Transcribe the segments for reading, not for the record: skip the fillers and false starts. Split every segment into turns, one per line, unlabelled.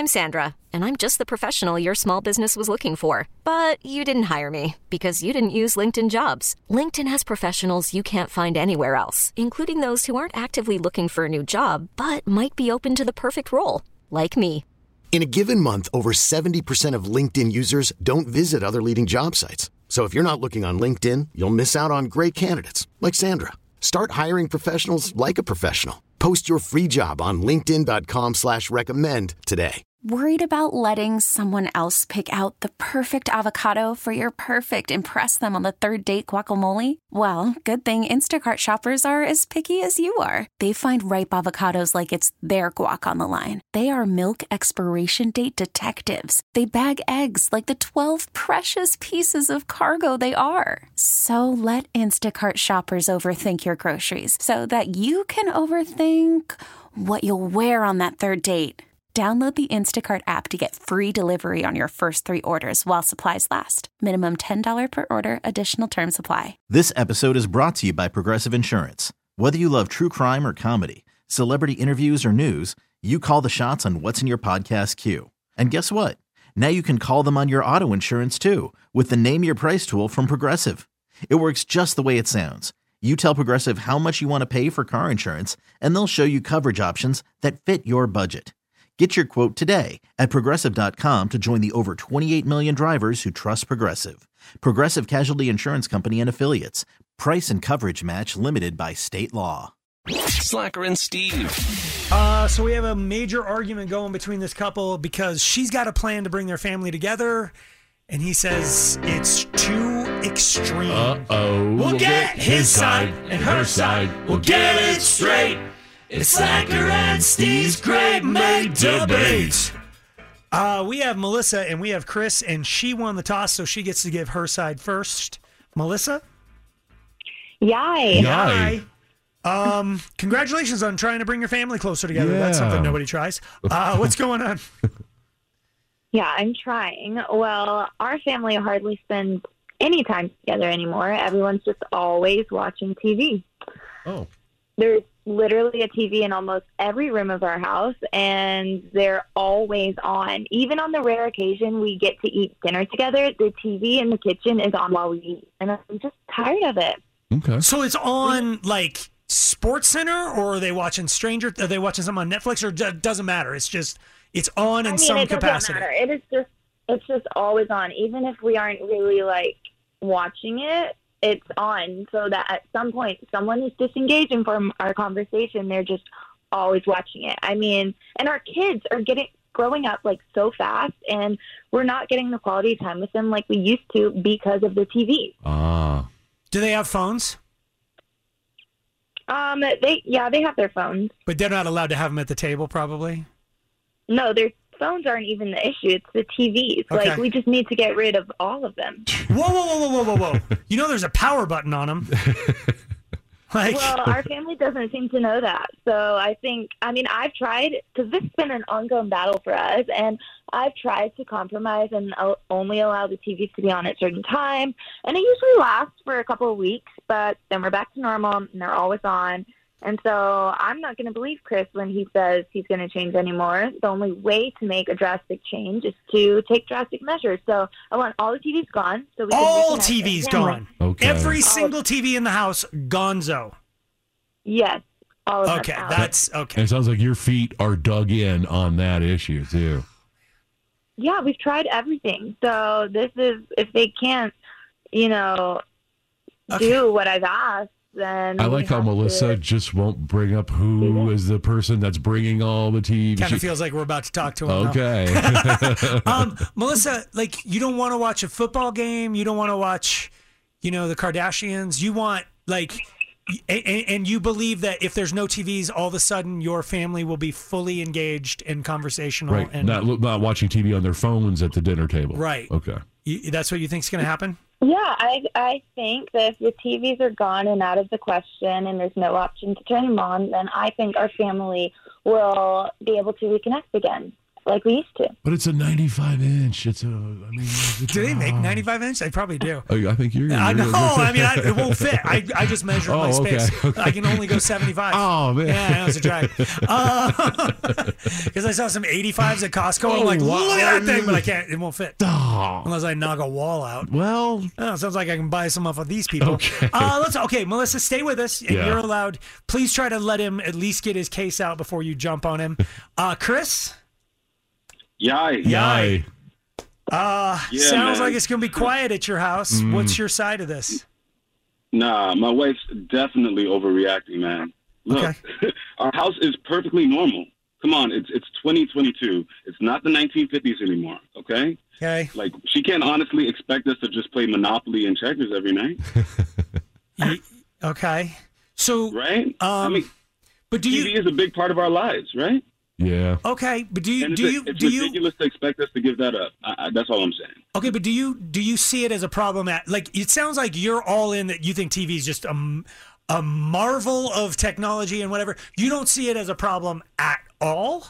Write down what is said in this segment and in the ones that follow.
I'm Sandra, and I'm just the professional your small business was looking for. But you didn't hire me because you didn't use LinkedIn Jobs. LinkedIn has professionals you can't find anywhere else, including those who aren't actively looking for a new job, but might be open to the perfect role, like me.
In a given month, over 70% of LinkedIn users don't visit other leading job sites. So if you're not looking on LinkedIn, you'll miss out on great candidates like Sandra. Start hiring professionals like a professional. Post your free job on linkedin.com/recommend today.
Worried about letting someone else pick out the perfect avocado for your perfect impress them on the third date guacamole? Well, good thing Instacart shoppers are as picky as you are. They find ripe avocados like it's their guac on the line. They are milk expiration date detectives. They bag eggs like the 12 precious pieces of cargo they are. So let Instacart shoppers overthink your groceries so that you can overthink what you'll wear on that third date. Download the Instacart app to get free delivery on your first 3 orders while supplies last. Minimum $10 per order. Additional terms apply.
This episode is brought to you by Progressive Insurance. Whether you love true crime or comedy, celebrity interviews or news, you call the shots on what's in your podcast queue. And guess what? Now you can call them on your auto insurance too with the Name Your Price tool from Progressive. It works just the way it sounds. You tell Progressive how much you want to pay for car insurance, and they'll show you coverage options that fit your budget. Get your quote today at Progressive.com to join the over 28 million drivers who trust Progressive. Progressive Casualty Insurance Company and Affiliates. Price and coverage match limited by state law.
Slacker and Steve.
So we have a major argument going between this couple because she's got a plan to bring their family together, and he says it's too extreme.
Uh-oh.
We'll get his side and her side. We'll get it straight. It's Slacker and Steve's Great Mate Debate. We have Melissa and we have Chris, and she won the toss, so she gets to give her side first. Melissa?
Yay.
Yay. Congratulations on trying to bring your family closer together.
Yeah.
That's something nobody tries. What's going on?
Yeah, I'm trying. Well, our family hardly spends any time together anymore. Everyone's just always watching TV.
Oh.
There's literally a TV in almost every room of our house, and they're always on. Even on the rare occasion we get to eat dinner together, the TV in the kitchen is on while we eat, and I'm just tired of it.
Okay.
So it's on, like, Sports Center, or are they watching Are they watching something on Netflix, or doesn't matter? It's just, it's on in some capacity.
It doesn't matter. It's just always on. Even if we aren't really, like, watching it, it's on, so that at some point someone is disengaging from our conversation. They're just always watching it. I mean, and our kids are growing up like so fast, and we're not getting the quality time with them like we used to because of the TV.
Do they have phones?
They have their phones,
but they're not allowed to have them at the table, probably.
No, their phones aren't even the issue. It's the TVs.
Okay.
Like, we just need to get rid of all of them.
Whoa. You know there's a power button on them.
Well, our family doesn't seem to know that. So I've tried, because this has been an ongoing battle for us, and I've tried to compromise and only allow the TVs to be on at certain time. And it usually lasts for a couple of weeks, but then we're back to normal, and they're always on. And so I'm not going to believe Chris when he says he's going to change anymore. The only way to make a drastic change is to take drastic measures. So I want all the TVs gone. So we can
all
reconnect
TVs
as a
gone.
family.
Okay.
Every single TV in the house, gonzo.
Yes. All of them
Okay,
out.
that's okay.
And it sounds like your feet are dug in on that issue, too.
Yeah, we've tried everything. So this is, if they can't, do what I've asked, then
I
we
like how
have
Melissa
to-
just won't bring up who is the person that's bringing all the TV.
Kind of feels like we're about to talk to him.
Okay.
Melissa, like, you don't want to watch a football game. You don't want to watch, the Kardashians. You want, like, and you believe that if there's no TVs, all of a sudden your family will be fully engaged and conversational.
Right.
And
Not watching TV on their phones at the dinner table.
Right.
Okay.
That's what you think is going to happen?
Yeah, I think that if the TVs are gone and out of the question and there's no option to turn them on, then I think our family will be able to reconnect again. like we used to.
But it's a 95-inch.
Do they make 95-inch? They probably do.
I think you're.
I know. It won't fit. I just measured my space. Okay. I can only go 75.
Oh man.
Yeah, I know, it's a drag. Because I saw some 85s at Costco. I'm like, look at that thing, but I can't. It won't fit unless I knock a wall out.
Well,
sounds like I can buy some off of these people.
Okay.
Melissa, stay with us. And you're allowed. Please try to let him at least get his case out before you jump on him. Chris.
Yay.
Sounds like it's going to be quiet at your house. What's your side of this?
Nah, my wife's definitely overreacting, man. Look, our house is perfectly normal. Come on, it's 2022. It's not the 1950s anymore, okay?
Okay.
Like, she can't honestly expect us to just play Monopoly and checkers every night.
Okay. So,
right?
but
TV is a big part of our lives, right?
Yeah.
Okay, but it's
ridiculous to expect us to give that up. That's all I'm saying.
Okay, but do you see it as a problem? It sounds like you're all in that you think TV is just a marvel of technology and whatever. You don't see it as a problem at all?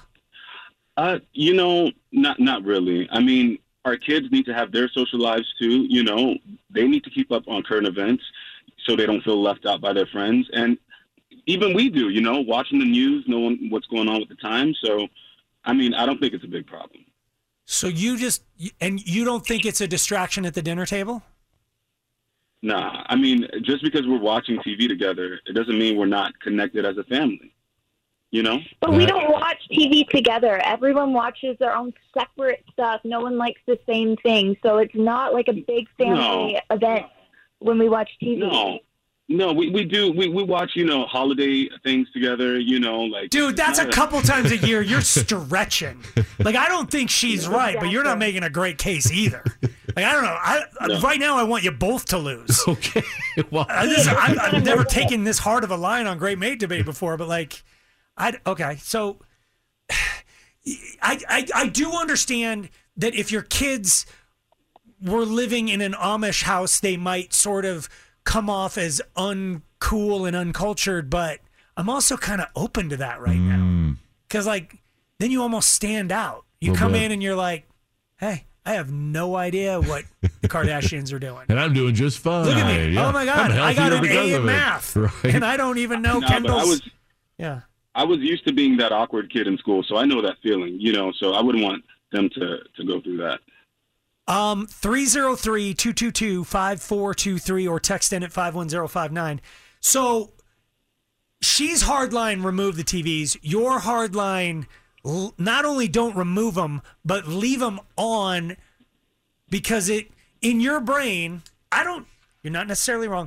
Not really. I mean, our kids need to have their social lives too. They need to keep up on current events so they don't feel left out by their friends. And even we do, watching the news, knowing what's going on with the time. So, I mean, I don't think it's a big problem.
So you don't think it's a distraction at the dinner table?
Nah, I mean, just because we're watching TV together, it doesn't mean we're not connected as a family,
But we don't watch TV together. Everyone watches their own separate stuff. No one likes the same thing. So it's not like a big family event when we watch TV.
No, we do. We watch, holiday things together, like. Dude,
that's a couple times a year. You're stretching. Like, I don't think she's right, but you're not making a great case either. Like, I don't know. Right now, I want you both to lose.
Okay. Well,
I've never taken this hard of a line on Great Mate Debate before, but so I do understand that if your kids were living in an Amish house, they might sort of come off as uncool and uncultured, but I'm also kind of open to that right now. Because, then you almost stand out. You come in and you're like, hey, I have no idea what the Kardashians are doing.
And I'm doing just fine.
Look at me.
Yeah.
Oh, my God. I got an A in math.
Right.
And I don't even know Kendall's.
I was used to being that awkward kid in school, so I know that feeling, so I wouldn't want them to go through that.
303-222-5423 or text in at 51059. So she's hardline remove the TVs. Your hardline not only don't remove them, but leave them on because in your brain, you're not necessarily wrong.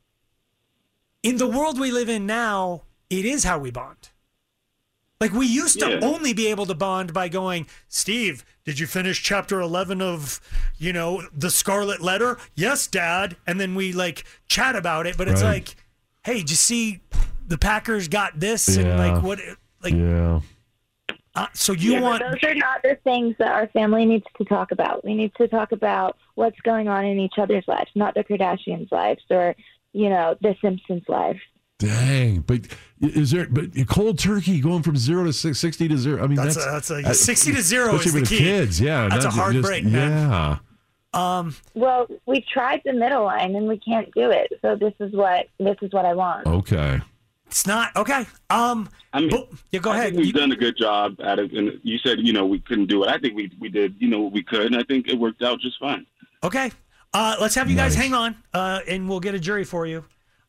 In the world we live in now, it is how we bond. Like, we used to only be able to bond by going, Steve, did you finish chapter 11 of, The Scarlet Letter? Yes, Dad. And then we, chat about it. But it's like, hey, did you see the Packers got this?
Yeah.
And, what?
Yeah.
So you want...
Those are not the things that our family needs to talk about. We need to talk about what's going on in each other's lives, not the Kardashians' lives or, the Simpsons' lives.
Dang, but cold turkey going from 0 to 60 to 0? I mean, that's
60 to 0 is the key.
Kids, yeah,
that's a hard break, man.
Yeah.
Well, we tried the middle line and we can't do it. So this is what I want.
Okay.
It's not okay.
Go ahead.
I
think we've done a good job at it, and you said we couldn't do it. I think we did what we could, and I think it worked out just fine.
Okay. Let's have you guys hang on, and we'll get a jury for you.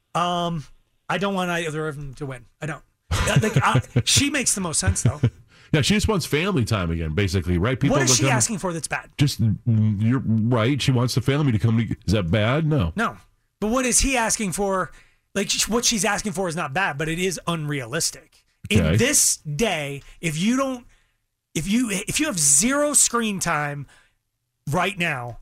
I don't want either of them to win. I don't. She makes the most sense, though.
Yeah, she just wants family time again, basically, right? People
what is she asking for that's bad?
You're right. She wants the family to come. Is that bad? No.
No. But what is he asking for? What she's asking for is not bad, but it is unrealistic. Okay. In this day, if you have zero screen time right now,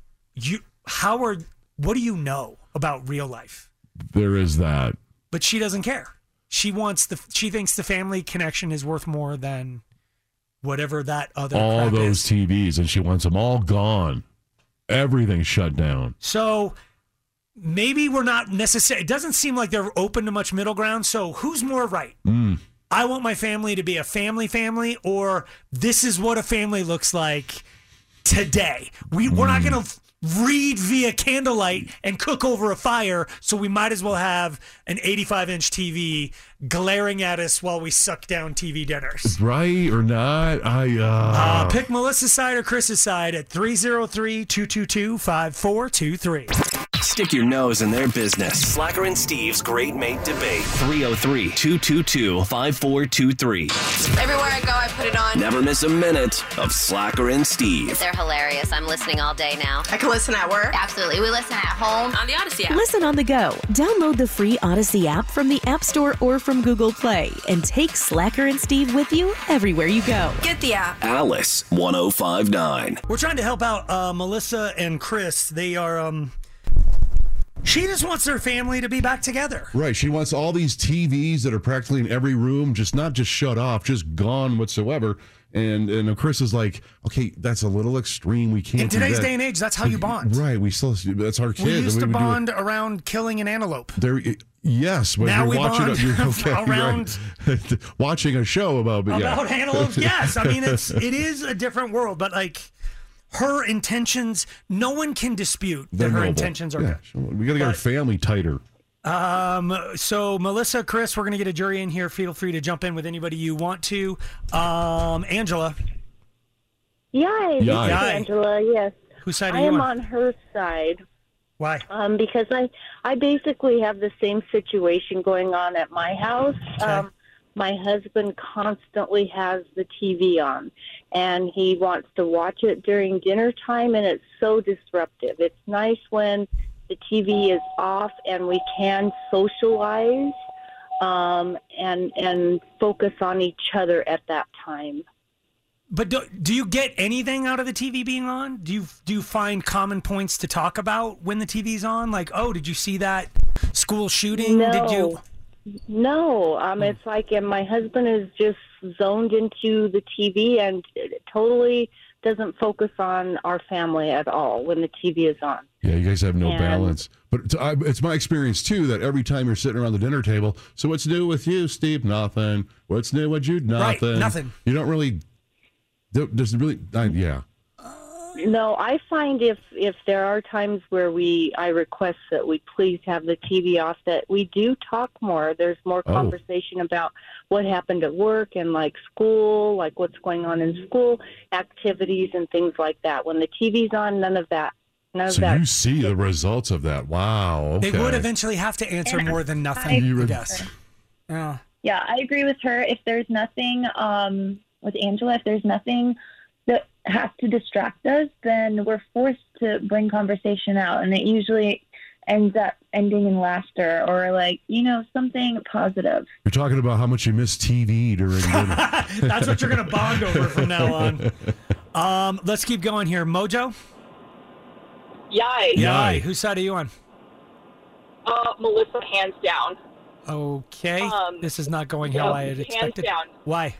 what do you know about real life?
There is that.
But she doesn't care. She thinks the family connection is worth more than whatever that other
all
crap
those
is.
TVs, and she wants them all gone. Everything shut down.
So maybe we're not necessarily. It doesn't seem like they're open to much middle ground. So who's more right? I want my family to be a family, or this is what a family looks like today. We're not going to read via candlelight and cook over a fire, so we might as well have an 85-inch TV glaring at us while we suck down TV dinners.
Right or not?
Pick Melissa's side or Chris's side at 303-222-5423.
Stick your nose in their business. Slacker and Steve's Great Mate Debate. 303-222-5423.
Everywhere I go, I put it on.
Never miss a minute of Slacker and Steve.
They're hilarious. I'm listening all day now.
I can listen at work.
Absolutely. We listen at home.
On the Odyssey app.
Listen on the go. Download the free Odyssey app from the App Store or from Google Play and take Slacker and Steve with you everywhere you go.
Get the app.
Alice 1059.
We're trying to help out Melissa and Chris. They are... She just wants their family to be back together.
Right. She wants all these TVs that are practically in every room, not just shut off, just gone whatsoever. And Chris is like, okay, that's a little extreme. We can't.
In today's day and age, that's how you bond.
Right. That's our kids.
We used to bond around killing an antelope.
Yes, but
now
you're
we
watching
bond around
watching a show about
antelopes. Yes, I mean it is a different world, but like. Her intentions, no one can dispute that her intentions are good.
We got to get our family tighter.
So, Melissa, Chris, we're going to get a jury in here. Feel free to jump in with anybody you want to. Angela.
Yay. Angela, yes.
Whose side
I
are you
am on her side.
Why?
Because I basically have the same situation going on at my house.
Okay.
My husband constantly has the TV on, and he wants to watch it during dinner time, and it's so disruptive. It's nice when the TV is off and we can socialize and focus on each other at that time.
But do you get anything out of the TV being on? Do you find common points to talk about when the TV's on? Like, oh, did you see that school shooting?
No. No, it's like my husband is just zoned into the TV and totally doesn't focus on our family at all when the TV is on.
Yeah, you guys have no balance. But it's my experience, too, that every time you're sitting around the dinner table, so what's new with you, Steve? Nothing. What's new with you? Nothing.
Right, nothing.
You don't really, there's really, yeah.
No, I find if there are times where I request that we please have the TV off, that we do talk more. There's more conversation about what happened at work and like school, like what's going on in school, activities and things like that. When the TV's on, none of that.
So you see the results of that. Wow. Okay.
They would eventually have to answer more than nothing, I guess.
Yeah, I agree with her. If there's nothing, with Angela, if there's nothing that has to distract us, then we're forced to bring conversation out, and it usually ends up ending in laughter or like, something positive.
You're talking about how much you miss TV during dinner.
That's what you're going to bond over from now on. Let's keep going here. Mojo?
Yay.
Whose side are you on?
Melissa, hands down.
Okay. This is not going how I had expected.
Hands down.
Why?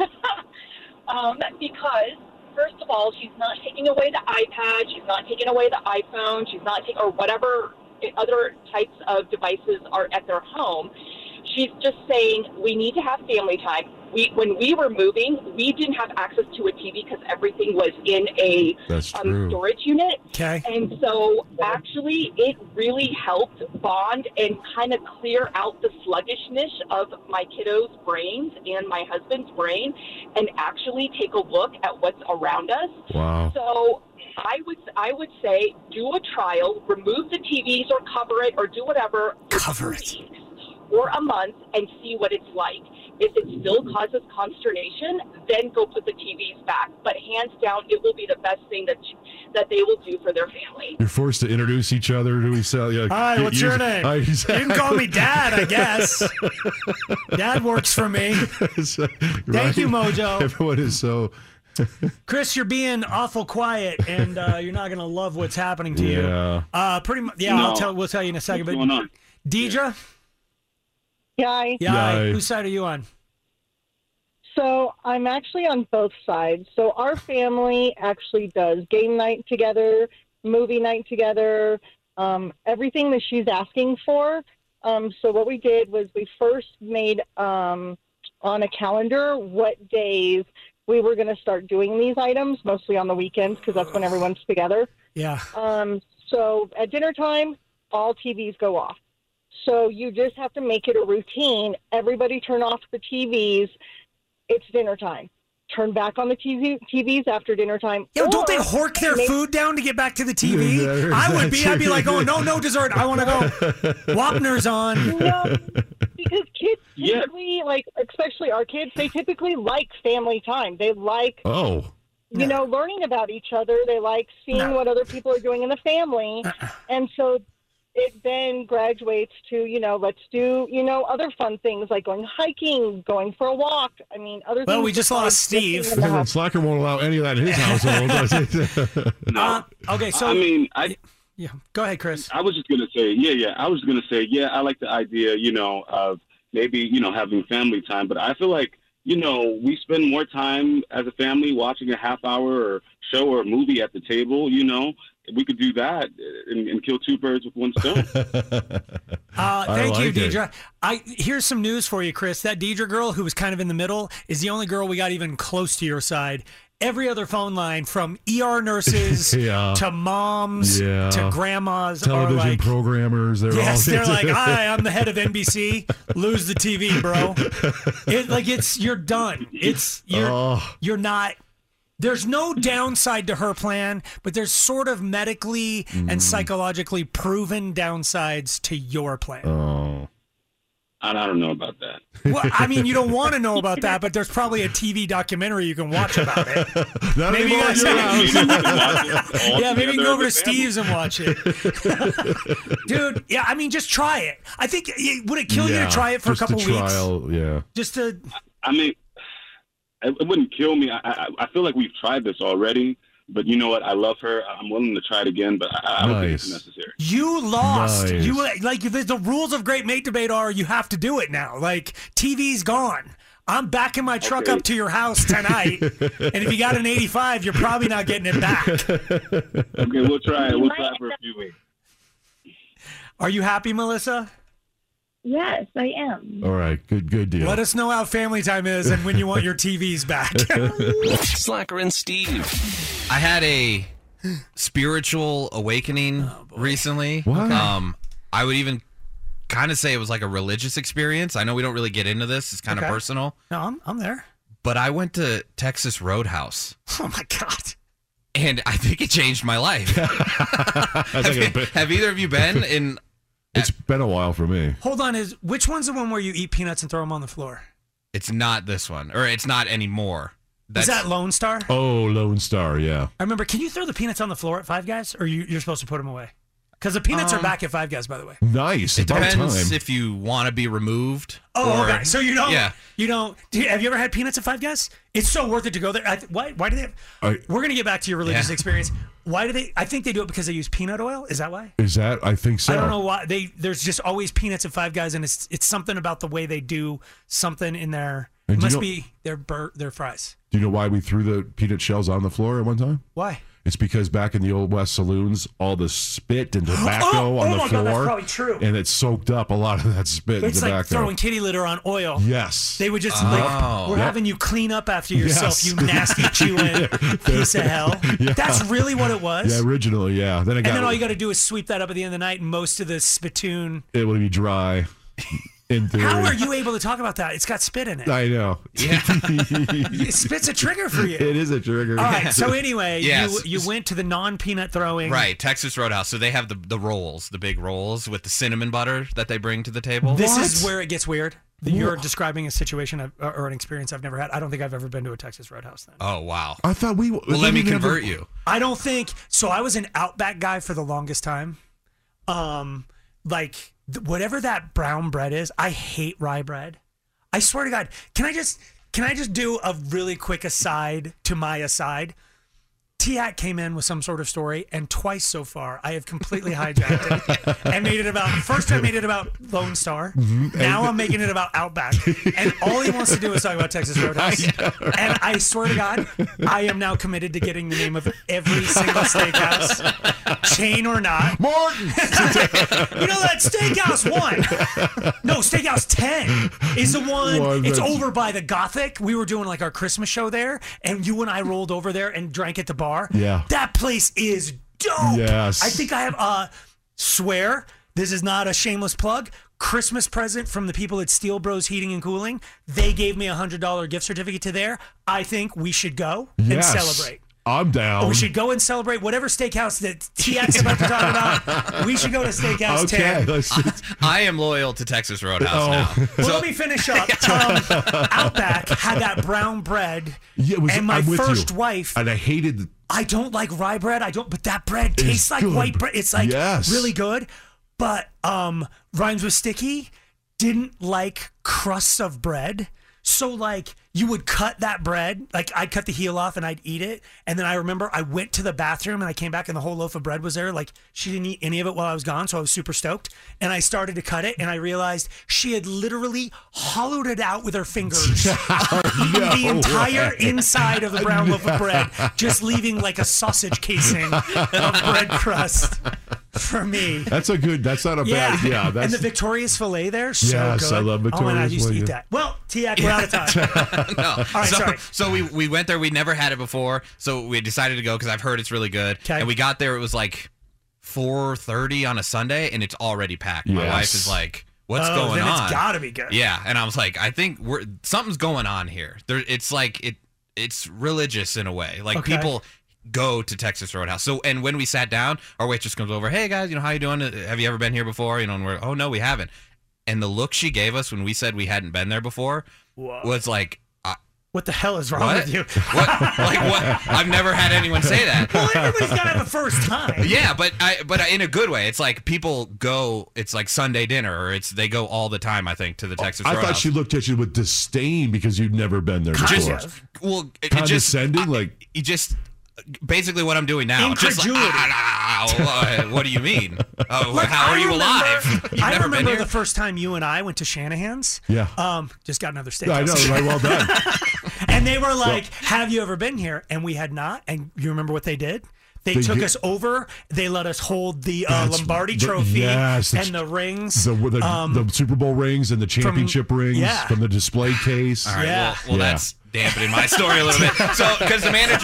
Because first of all, she's not taking away the iPad, she's not taking away the iPhone, she's not taking, or whatever other types of devices are at their home. She's just saying we need to have family time. When we were moving, we didn't have access to a TV because everything was in a storage unit.
Okay.
And so actually it really helped bond and kind of clear out the sluggishness of my kiddos' brains and my husband's brain and actually take a look at what's around us.
Wow.
So I would say do a trial, remove the TVs or cover it or do whatever.
Cover it.
Or a month and see what it's like. If it still causes consternation, then go put the TVs back. But hands down, it will be the best thing that they will do for their family.
You're forced to introduce each other to each other.
Hi, what's your name? You can call me Dad, I guess. Dad works for me. Thank you, Mojo.
Everyone is so...
Chris, you're being awful quiet, and you're not going to love what's happening to you. Pretty much. Yeah,
No.
we'll tell you in a second.
What's
But
going on?
Deidre?
Yay.
Yay. Whose side are you on?
So I'm actually on both sides. So our family actually does game night together, movie night together, everything that she's asking for. So what we did was we first made on a calendar what days we were going to start doing these items, mostly on the weekends because that's when everyone's together.
Yeah.
So at dinner time, all TVs go off. So you just have to make it a routine. Everybody turn off the TVs. It's dinner time. Turn back on the TVs after dinner time.
Yo, don't they hork their food down to get back to the TV? I'd be like, oh, no dessert. I want to go. Wapner's on.
No, because kids typically, like, especially our kids, they typically like family time. They like, you know, learning about each other. They like seeing what other people are doing in the family. And so it then graduates to, you know, let's do, you know, other fun things like going hiking, going for a walk. I mean, other things.
Well, we just lost Steve.
Slacker won't allow any of that in his household.
No.
Okay, so.
I mean,
Yeah, go ahead, Chris.
I was just going to say, I like the idea, you know, of maybe, you know, having family time. But I feel like, you know, we spend more time as a family watching a half-hour or show or movie at the table, you know. We could do that and kill two birds with one stone.
Thank you, Deidre. Here's some news for you, Chris. That Deidre girl who was kind of in the middle is the only girl we got even close to your side. Every other phone line, from ER nurses to moms to grandmas,
television
are like,
programmers. They're
like, hi, I'm the head of NBC. Lose the TV, bro. You're done. You're not. There's no downside to her plan, but there's sort of medically and psychologically proven downsides to your plan.
Oh.
I don't know about that.
Well, I mean, you don't want to know about that, but there's probably a TV documentary you can watch about it. Maybe you guys maybe you can go over to Steve's and watch it. Dude, yeah, I mean, just try it. I think, would it kill you to try it for a couple weeks? Just to...
I mean, it wouldn't kill me. I feel like we've tried this already, but you know what? I love her. I'm willing to try it again, but I don't think it's necessary.
You lost. Nice. The rules of Great Mate Debate are you have to do it now. Like, TV's gone. I'm backing my truck up to your house tonight, and if you got an 85, you're probably not getting it back.
Okay, we'll try it. We'll try it for a few weeks.
Are you happy, Melissa?
Yes, I am.
All right, good deal.
Let us know how family time is and when you want your TVs back.
Slacker and Steve.
I had a spiritual awakening recently.
What?
I would even kind of say it was like a religious experience. I know we don't really get into this. It's kind of personal.
No, I'm there.
But I went to Texas Roadhouse.
Oh, my God.
And I think it changed my life. Have either of you been in...
It's been a while for me.
Hold on, which one's the one where you eat peanuts and throw them on the floor?
It's not this one, or it's not anymore.
Is that Lone Star?
Oh, Lone Star, yeah.
I remember. Can you throw the peanuts on the floor at Five Guys, or you're supposed to put them away? Because the peanuts are back at Five Guys, by the way.
Nice.
It depends if you want to be removed.
Oh, okay. So you don't. Yeah. You don't. Have you ever had peanuts at Five Guys? It's so worth it to go there. Why do they? We're gonna get back to your religious experience. Why do they? I think they do it because they use peanut oil. Is that why?
I think so.
I don't know why. There's just always peanuts at Five Guys, and it's something about the way they do something in there. It must be their fries.
Do you know why we threw the peanut shells on the floor at one time?
Why?
It's because back in the Old West saloons, all the spit and tobacco on the floor.
God, that's probably true.
And it soaked up a lot of that spit and tobacco.
It's like throwing kitty litter on oil.
Yes.
They would just we're having you clean up after yourself, you nasty chewing piece of hell.
Yeah.
That's really what it was?
Yeah, originally, yeah. Then
all you got to do is sweep that up at the end of the night, and most of the spittoon...
It would be dry. In theory.
How are you able to talk about that? It's got spit in it.
I know.
Yeah.
Spit's a trigger for you.
It is a trigger.
All right. So anyway, you went to the non-peanut throwing.
Right. Texas Roadhouse. So they have the rolls, the big rolls with the cinnamon butter that they bring to the table.
This is where it gets weird. You're describing a situation or an experience I've never had. I don't think I've ever been to a Texas Roadhouse then.
Oh, wow.
I thought
Well, let me convert you.
I don't think... So I was an Outback guy for the longest time. Whatever that brown bread is, I hate rye bread. I swear to God, can I just do a really quick aside to my aside? Tiak came in with some sort of story, and twice so far I have completely hijacked it and made it about. First, I made it about Lone Star. Now I'm making it about Outback, and all he wants to do is talk about Texas Roadhouse. And I swear to God, I am now committed to getting the name of every single steakhouse, chain or not.
Morton.
You know that Steakhouse 1? No, Steakhouse 10 is the one. It's over by the Gothic. We were doing like our Christmas show there, and you and I rolled over there and drank at the bar.
Yeah.
That place is dope.
Yes.
I think I have, swear, this is not a shameless plug, Christmas present from the people at Steel Bros Heating and Cooling. They gave me a $100 gift certificate to there. I think we should go and celebrate.
I'm down.
We should go and celebrate whatever steakhouse that TX about to talk about. We should go to Steakhouse 10.
I am loyal to Texas Roadhouse now.
Well, let me finish up. Outback had that brown bread, and my first wife.
And I hated.
I don't like rye bread. But that bread tastes like white bread. It's like really good, but rhymes with sticky. Didn't like crusts of bread. So like you would cut that bread, like I'd cut the heel off and I'd eat it. And then I remember I went to the bathroom and I came back and the whole loaf of bread was there. Like she didn't eat any of it while I was gone. So I was super stoked. And I started to cut it and I realized she had literally hollowed it out with her fingers. The entire inside of the brown loaf of bread, just leaving like a sausage casing of bread crust. For me.
That's not a bad,
and the Victoria's filet there, so
yes,
good.
I love Victoria's.
Oh, man, I used to eat that. Well, Tiak, we're out of time.
No.
All right, sorry.
So we went there. We never had it before, so we decided to go because I've heard it's really good.
Okay.
And we got there. It was like 4:30 on a Sunday, and it's already packed. My wife is like, "What's going
then
on?"
It's got to be good.
Yeah, and I was like, "I think something's going on here." It's like it's religious in a way. Like people go to Texas Roadhouse. So, and when we sat down, our waitress comes over, "Hey guys, how you doing? Have you ever been here before?" And we're, "Oh no, we haven't." And the look she gave us when we said we hadn't been there before was like,
what the hell is wrong with you?
What? Like what? I've never had anyone say that.
Well, everybody's got to have a first time.
Yeah, but in a good way. It's like people go. It's like Sunday dinner, or they go all the time. I think to the Texas Roadhouse.
I thought she looked at you with disdain because you'd never been there before. Condescending, like
you just. Basically what I'm doing now. Just like, what do you mean? How are you alive?
I remember the first time you and I went to Shanahan's.
Yeah.
Just got another steakhouse.
I know, right? Well done.
And they were like, have you ever been here? And we had not. And you remember what they did? They took us over. They let us hold the Lombardi Trophy and the rings.
The Super Bowl rings and the championship rings from the display case.
All right, well, that's dampening my story a little bit. So, because the manager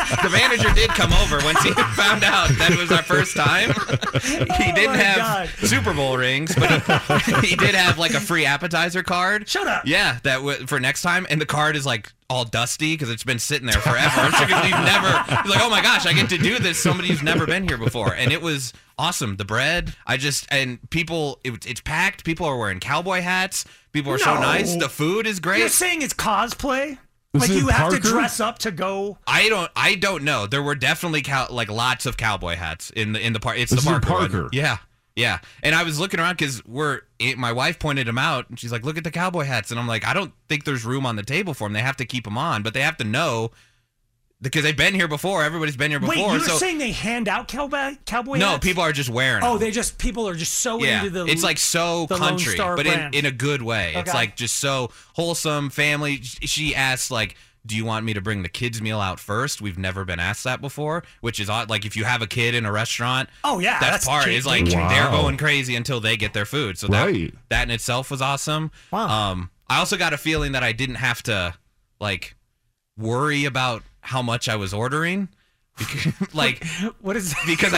did come over once he found out that it was our first time. He didn't have Super Bowl rings, but he did have like a free appetizer card.
Shut up.
Yeah, for next time, and the card is like all dusty because it's been sitting there forever. I'm sure he's like, oh my gosh, I get to do this. Somebody who's never been here before, and it was awesome. The bread, and people, it's packed. People are wearing cowboy hats. People are so nice. The food is great.
You're saying it's cosplay? Like you have to dress up to go?
I don't know. There were definitely like lots of cowboy hats in the park. It's the Parker one. Yeah. And I was looking around because my wife pointed them out, and she's like, "Look at the cowboy hats." And I'm like, I don't think there's room on the table for them. They have to keep them on, but they have to know because they've been here before. Everybody's been here before.
Wait, you're saying they hand out cowboy hats?
No, people are just wearing them.
People are just so into the
it's like so country, but in a good way. Okay. It's like just so wholesome, family. She asked like, do you want me to bring the kids' meal out first? We've never been asked that before, which is odd. Like if you have a kid in a restaurant, that's part is like they're going crazy until they get their food. So that in itself was awesome.
Wow.
I also got a feeling that I didn't have to like worry about how much I was ordering. Like
what is that?
Because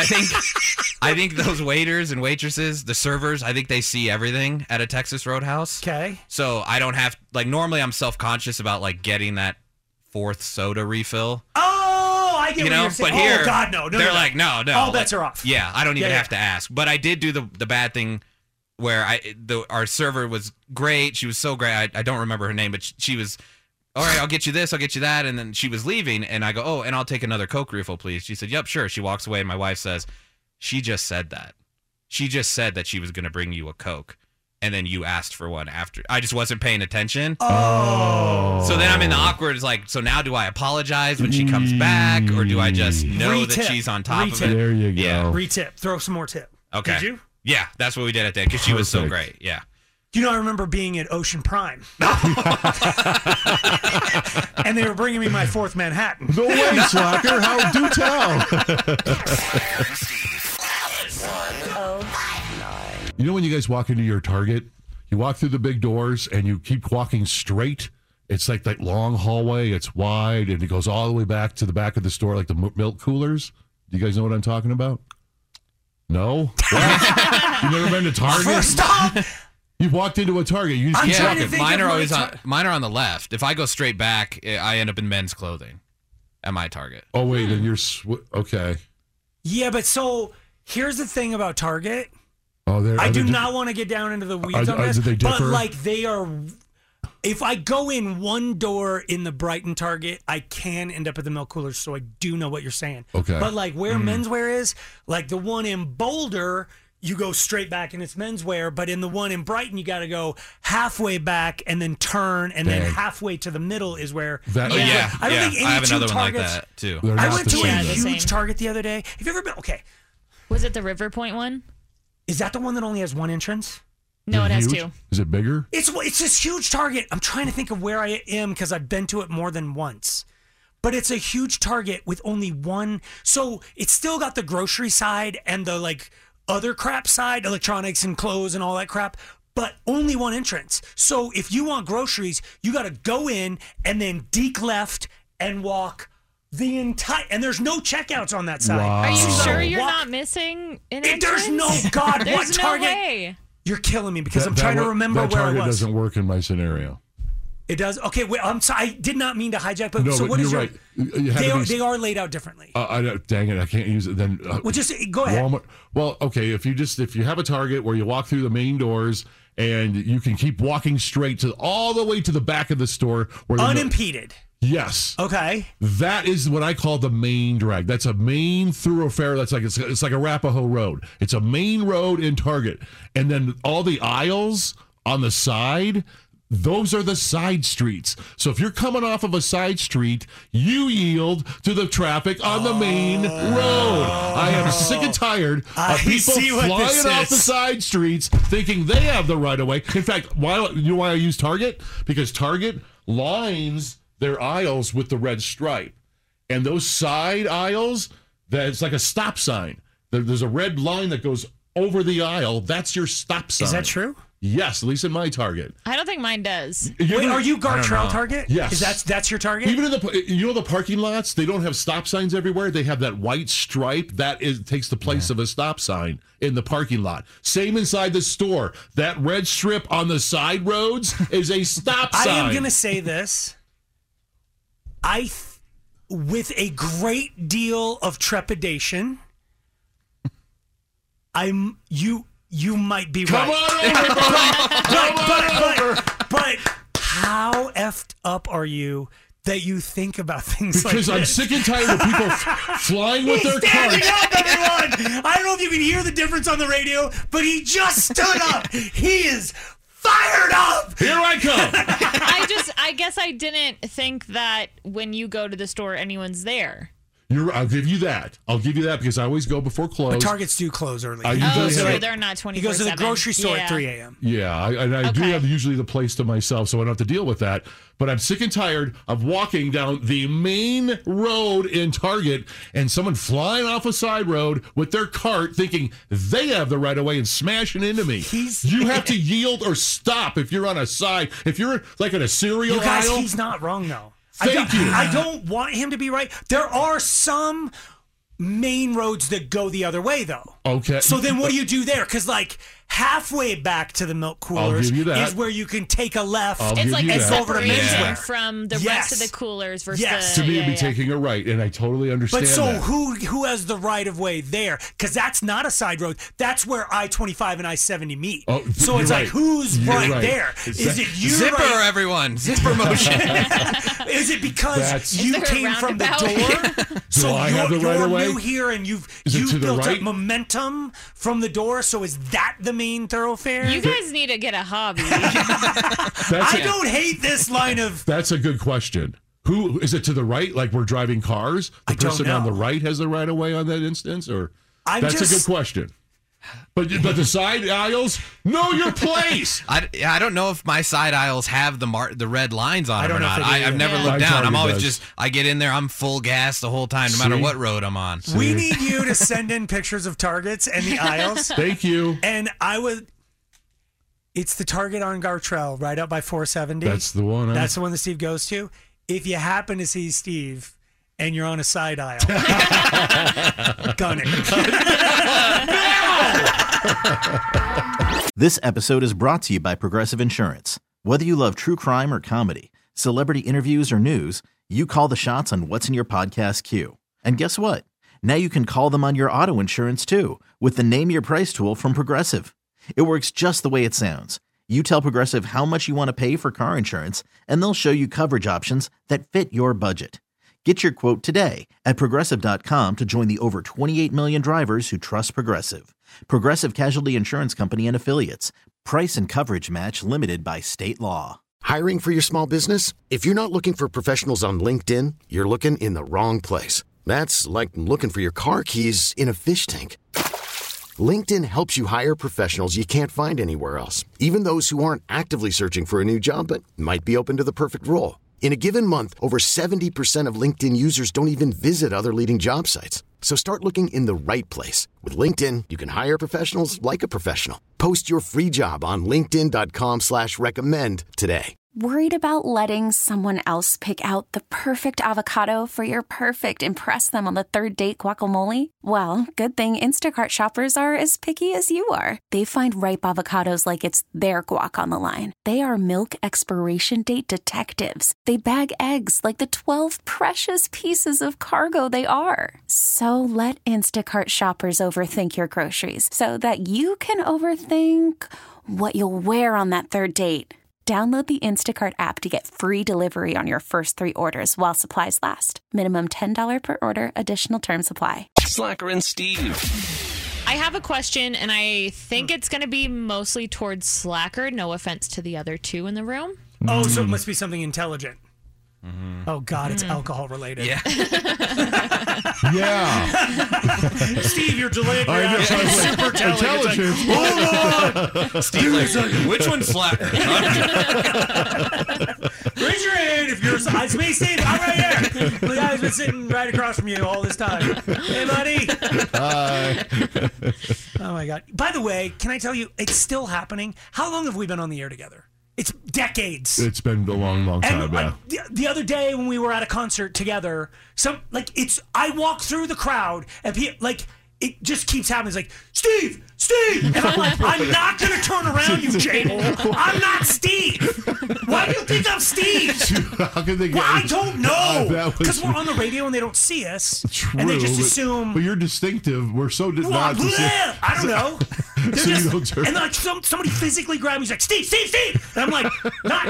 I think those waiters and waitresses, the servers, I think they see everything at a Texas Roadhouse.
Okay.
So I don't have normally I'm self-conscious about like getting that fourth soda refill.
Oh, I get what you're saying.
But here,
oh God, no.
They're like, no.
All bets are off.
Yeah, I don't even have to ask. But I did do the bad thing where our server was great. She was so great. I don't remember her name, but she was, all right, I'll get you this, I'll get you that. And then she was leaving, and I go, oh, and I'll take another Coke refill, please. She said, yep, sure. She walks away, and my wife says, she just said that. She just said that she was going to bring you a Coke. and then you asked for one after. I just wasn't paying attention.
Oh.
So then I'm in the awkward. It's like, so now do I apologize when she comes back, or do I just know that she's on top of it?
There you go.
Yeah.
Retip. Throw some more tip.
Okay.
Did you?
Yeah, that's what we did at that because she was so great. Yeah.
You know, I remember being at Ocean Prime. And they were bringing me my 4th Manhattan.
No way, Slacker. How do tell. You know when you guys walk into your Target, you walk through the big doors and you keep walking straight? It's like that long hallway. It's wide and it goes all the way back to the back of the store, like the milk coolers. Do you guys know what I'm talking about? No? You've never been to Target?
First off,
you've walked into a Target. You just keep walking.
Mine are always mine are on the left. If I go straight back, I end up in men's clothing at my Target.
Oh, wait. Then you're... okay.
Yeah, but so here's the thing about Target.
Oh,
I do not want to get down into the weeds on this, but like they are... If I go in one door in the Brighton Target, I can end up at the milk coolers, so I do know what you're saying.
Okay.
But like where menswear is, like the one in Boulder, you go straight back and it's menswear, but in the one in Brighton, you got to go halfway back and then turn, and then halfway to the middle is where...
I don't think any I have another one like that, too.
I went to a huge Target the other day. Have you ever been... Okay.
Was it the River Point one?
Is that the one that only has one entrance?
No, it has 2.
Is it bigger?
It's this huge Target. I'm trying to think of where I am because I've been to it more than once. But it's a huge Target with only one. So it's still got the grocery side and the like other crap side, electronics and clothes and all that crap, but only one entrance. So if you want groceries, you got to go in and then deke left and walk the entire, and there's no checkouts on that side.
Wow.
Are you sure you're not missing an entrance?
There's no, God,
there's
what Target?
No way.
You're killing me because I'm trying to remember
that
where I
Target
was.
Doesn't work in my scenario.
It does? Okay, wait, I'm sorry. I did not mean to hijack, but
No,
so
but
what is
you're
your...
right.
They are laid out differently.
Dang it, I can't use it then.
Well, just go ahead.
Walmart, well, okay, if you have a Target where you walk through the main doors and you can keep walking straight to all the way to the back of the store.
Unimpeded.
Yes.
Okay.
That is what I call the main drag. That's a main thoroughfare. That's like it's like Arapahoe Road. It's a main road in Target, and then all the aisles on the side. Those are the side streets. So if you're coming off of a side street, you yield to the traffic on the main road. I am sick and tired of people flying off the side streets thinking they have the right of way. In fact, you know why I use Target? Because Target lines their aisles with the red stripe. And those side aisles, it's like a stop sign. There's a red line that goes over the aisle. That's your stop sign.
Is that true?
Yes, at least in my Target.
I don't think mine does.
Wait, are you Gartrell Target?
Yes.
That's your Target?
Even in the parking lots, they don't have stop signs everywhere. They have that white stripe that takes the place of a stop sign in the parking lot. Same inside the store. That red strip on the side roads is a stop sign.
I am going to say this. With a great deal of trepidation, you might be
Come
right.
on over,
but how effed up are you that you think about things
because
like
I'm
this?
sick and tired of people flying with their
standing
carts.
up, everyone! I don't know if you can hear the difference on the radio, but he just stood up. He is fired up.
Here I come.
I guess I didn't think that when you go to the store, anyone's there.
I'll give you that. Because I always go before close.
But Targets do close early.
So they're not 24/7.
He goes to the grocery store at 3 a.m.
Yeah, I do have usually the place to myself, so I don't have to deal with that. But I'm sick and tired of walking down the main road in Target and someone flying off a side road with their cart thinking they have the right of way and smashing into me. You have to yield or stop if you're on a side. If you're like in a cereal
You guys,
aisle.
he's not wrong, though.
Thank you.
I don't want him to be right. There are some main roads that go the other way, though.
Okay.
So then what do you do there? Because, like, halfway back to the milk coolers is where you can take a left
It's like a
go over to menswear.
from the rest of the coolers versus
To me, it'd be taking a right, and I totally understand
But so
that.
who has the right of way there? Because that's not a side road. That's where I-25 and I-70 meet.
Oh,
so it's like, who's right there? Is it you?
Zipper,
right?
everyone. Zipper motion.
Is it because
Is
you
there a
came from the
roundabout?
door? So
I have the right
you're
of way?
new here and you've
Is it to the
built
right?
up momentum from the door. So is that the main thoroughfare.
You guys need to get a hobby.
I don't hate this line of.
That's a good question. Who is it to the right? Like we're driving cars? The person on the right has the right of way on that instance? Or that's a good question. But the side aisles, know your place.
I don't know if my side aisles have the red lines on them or not. I've never
Yeah.
looked down. I'm always
does.
I get in there, I'm full gas the whole time, no matter what road I'm on.
We need you to send in pictures of Targets and the aisles.
Thank you.
And it's the Target on Gartrell, right up by 470.
That's the one.
That's the one that Steve goes to. If you happen to see Steve and you're on a side aisle, gun it.
This episode is brought to you by Progressive Insurance. Whether you love true crime or comedy, celebrity interviews or news, you call the shots on what's in your podcast queue. And guess what? Now you can call them on your auto insurance too with the Name Your Price tool from Progressive. It works just the way it sounds. You tell Progressive how much you want to pay for car insurance, and they'll show you coverage options that fit your budget. Get your quote today at Progressive.com to join the over 28 million drivers who trust Progressive. Progressive Casualty Insurance Company and Affiliates. Price and coverage match limited by state law.
Hiring for your small business? If you're not looking for professionals on LinkedIn, you're looking in the wrong place. That's like looking for your car keys in a fish tank. LinkedIn helps you hire professionals you can't find anywhere else, even those who aren't actively searching for a new job but might be open to the perfect role. In a given month, over 70% of LinkedIn users don't even visit other leading job sites. So start looking in the right place. With LinkedIn, you can hire professionals like a professional. Post your free job on linkedin.com/recommend today.
Worried about letting someone else pick out the perfect avocado for your perfect impress them on the third date guacamole? Well, good thing Instacart shoppers are as picky as you are. They find ripe avocados like it's their guac on the line. They are milk expiration date detectives. They bag eggs like the 12 precious pieces of cargo they are. So let Instacart shoppers overthink your groceries so that you can overthink what you'll wear on that third date. Download the Instacart app to get free delivery on your first 3 orders while supplies last. Minimum $10 per order. Additional terms apply.
Slacker and Steve.
I have a question, and I think it's going to be mostly towards Slacker. No offense to the other two in the room.
Oh, so it must be something intelligent. Oh, God, it's alcohol related.
Yeah.
Yeah.
Steve, you're delayed. Super
intelligent.
Hold on.
Steve, like, which one's Slacker?
Raise your hand if you're. It's me, Steve. I'm right here. The guy who's been sitting right across from you all this time. Hey, buddy.
Hi.
Oh, my God. By the way, can I tell you, it's still happening. How long have we been on the air together? It's decades.
It's been a long, long time.
And the other day when we were at a concert together, I walk through the crowd and it just keeps happening. It's like, Steve, and I'm like, I'm not going to turn around, you J-hole. I'm not Steve. Why do you think I'm Steve?
How can they get?
Well, I don't know. Because
was-
we're on the radio and they don't see us.
True,
and they just assume.
But you're distinctive. We're so
Well,
not.
I don't know.
So you don't turn-
And like somebody physically grabbed me. He's like, Steve. And I'm like, not.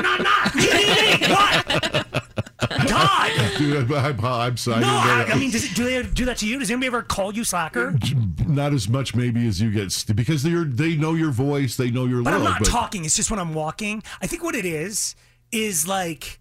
What? God.
Dude, I'm sorry.
No, I mean, do they do that to you? Does anybody ever call you Slacker?
Not as much maybe as you get, because they know your voice, they know your
But
look.
I'm not talking. It's just when I'm walking. I think what it is like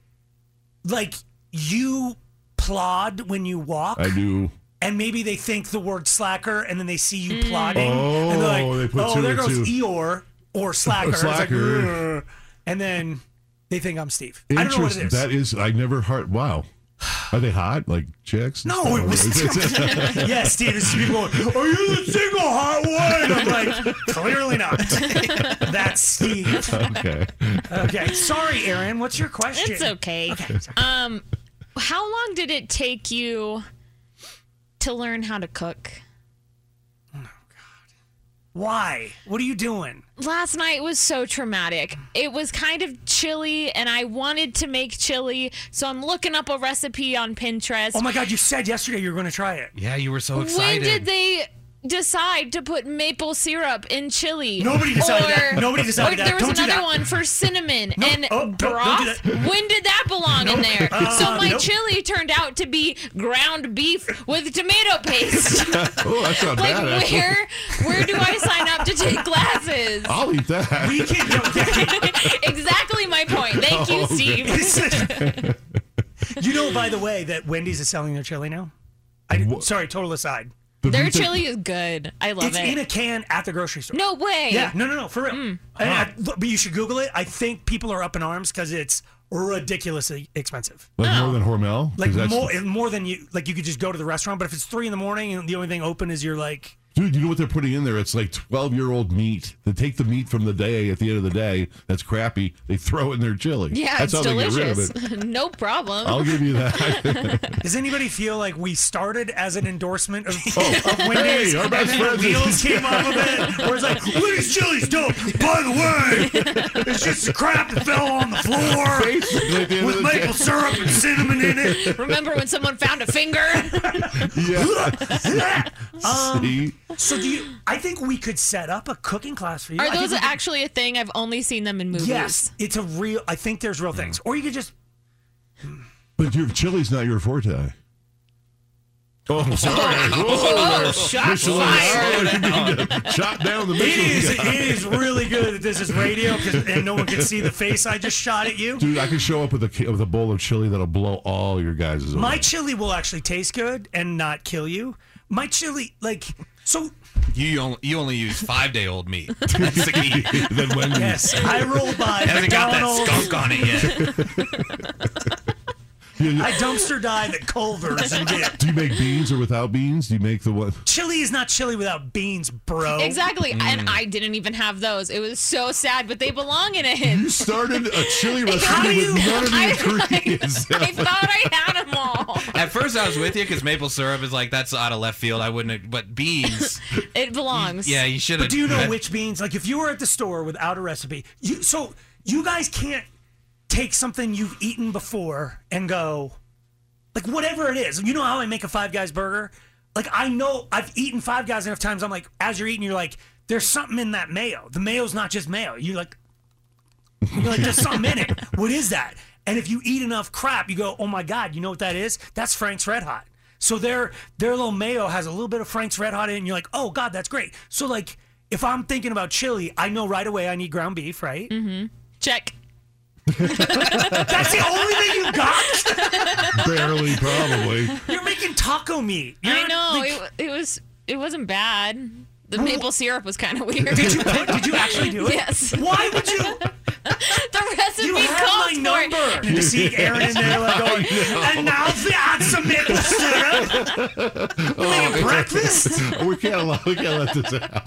you plod when you walk.
I do.
And maybe they think the word slacker, and then they see you plodding.
Oh,
and they're like,
they put two
there
and
goes
two.
Eeyore or Slacker. It's like,
Slacker.
"Ugh." And then they think I'm Steve. I don't know what it is.
That is, I never heard. Wow. Are they hot, like chicks?
No, it was. Yes, Steve. It's people going, are you the single hot one? And I'm like, clearly not. That's Steve. Okay. Sorry, Aaron. What's your question?
It's okay.
Sorry.
How long did it take you to learn how to cook?
Oh, God. Why? What are you doing?
Last night was so traumatic. It was kind of chilly, and I wanted to make chili, so I'm looking up a recipe on Pinterest.
Oh, my God. You said yesterday you were going to try it.
Yeah, you were so excited.
When did they decide to put maple syrup in chili?
Nobody decided that. Nobody decided that.
There was
Don't do
another
that.
one for cinnamon and
don't
broth.
do that.
When did that belong in there? So my
nope.
chili turned out to be ground beef with tomato paste.
Oh, that's not
Like,
bad. actually.
where do I sign up to take classes?
I'll eat that.
We can.
Exactly my point. Thank you, Steve.
You know, by the way, that Wendy's is selling their chili now? Sorry, total aside.
Their chili is good. I love
It's
it.
in a can at the grocery store.
No way.
Yeah, no, for real. But you should Google it. I think people are up in arms because it's ridiculously expensive.
Like more than Hormel? 'Cause
Like
that's-
more than you. Like you could just go to the restaurant, but if it's 3 a.m. and the only thing open is your like.
Dude, you know what they're putting in there? It's like 12-year-old meat. They take the meat from the day at the end of the day. That's crappy. They throw it in their chili.
Yeah,
that's
it's
how
delicious.
They get rid of it.
No problem.
I'll give you that.
Does anybody feel like we started as an endorsement of
Hey,
Wendy's,
our
and
best
then the
friends
wheels came off of it? Where it's like, Wendy's chili's dope. By the way, it's just crap that fell on the floor
Basically, at the end
with
of the
maple
day.
syrup and cinnamon in it.
Remember when someone found a finger?
See?
So I think we could set up a cooking class for you.
Are
I think
those
we could-
actually a thing? I've only seen them in movies.
Yes, it's a real. I think there's real things, or you could just.
But your chili's not your forte. Oh, sorry.
Oh, shots fired.
Shot down the
It
Michelin.
is really good that this is radio and no one can see the face I just shot at you.
Dude, I can show up with a bowl of chili that'll blow all your guys' away.
My chili will actually taste good and not kill you. My chili, so.
You only use 5-day-old meat. That's the key.
Then Wendy's.
Yes, I roll by
Hasn't got that
McDonald's.
skunk on it yet.
I dumpster dive at Culver's and get.
Do you make beans or without beans? Do you make the what?
Chili is not chili without beans, bro.
Exactly. And I didn't even have those. It was so sad, but they belong in it.
You started a chili
How do
recipe
you-
with none of the ingredients.
I thought I had them all.
At first, I was with you because maple syrup is like, that's out of left field. I wouldn't have, but beans.
It belongs.
Yeah, you should have.
But do you know which beans? Like, if you were at the store without a recipe, you guys can't take something you've eaten before and go, like, whatever it is. You know how I make a Five Guys burger? Like, I know I've eaten Five Guys enough times. I'm like, as you're eating, you're like, there's something in that mayo. The mayo's not just mayo. You're like, there's something in it. What is that? And if you eat enough crap, you go, oh my God, you know what that is? That's Frank's Red Hot. So their little mayo has a little bit of Frank's Red Hot in it, and you're like, oh God, that's great. So like, if I'm thinking about chili, I know right away I need ground beef, right?
Mm-hmm. Check.
That's the only thing you got?
Barely, probably.
You're making taco meat.
I know. It wasn't bad. The maple syrup was kind of weird.
Did you actually do it?
Yes.
Why would you?
The recipe
You have
calls
my
for it.
number. And to see Aaron in there like going, and now if you add some maple syrup, you making breakfast?
We can't let this out.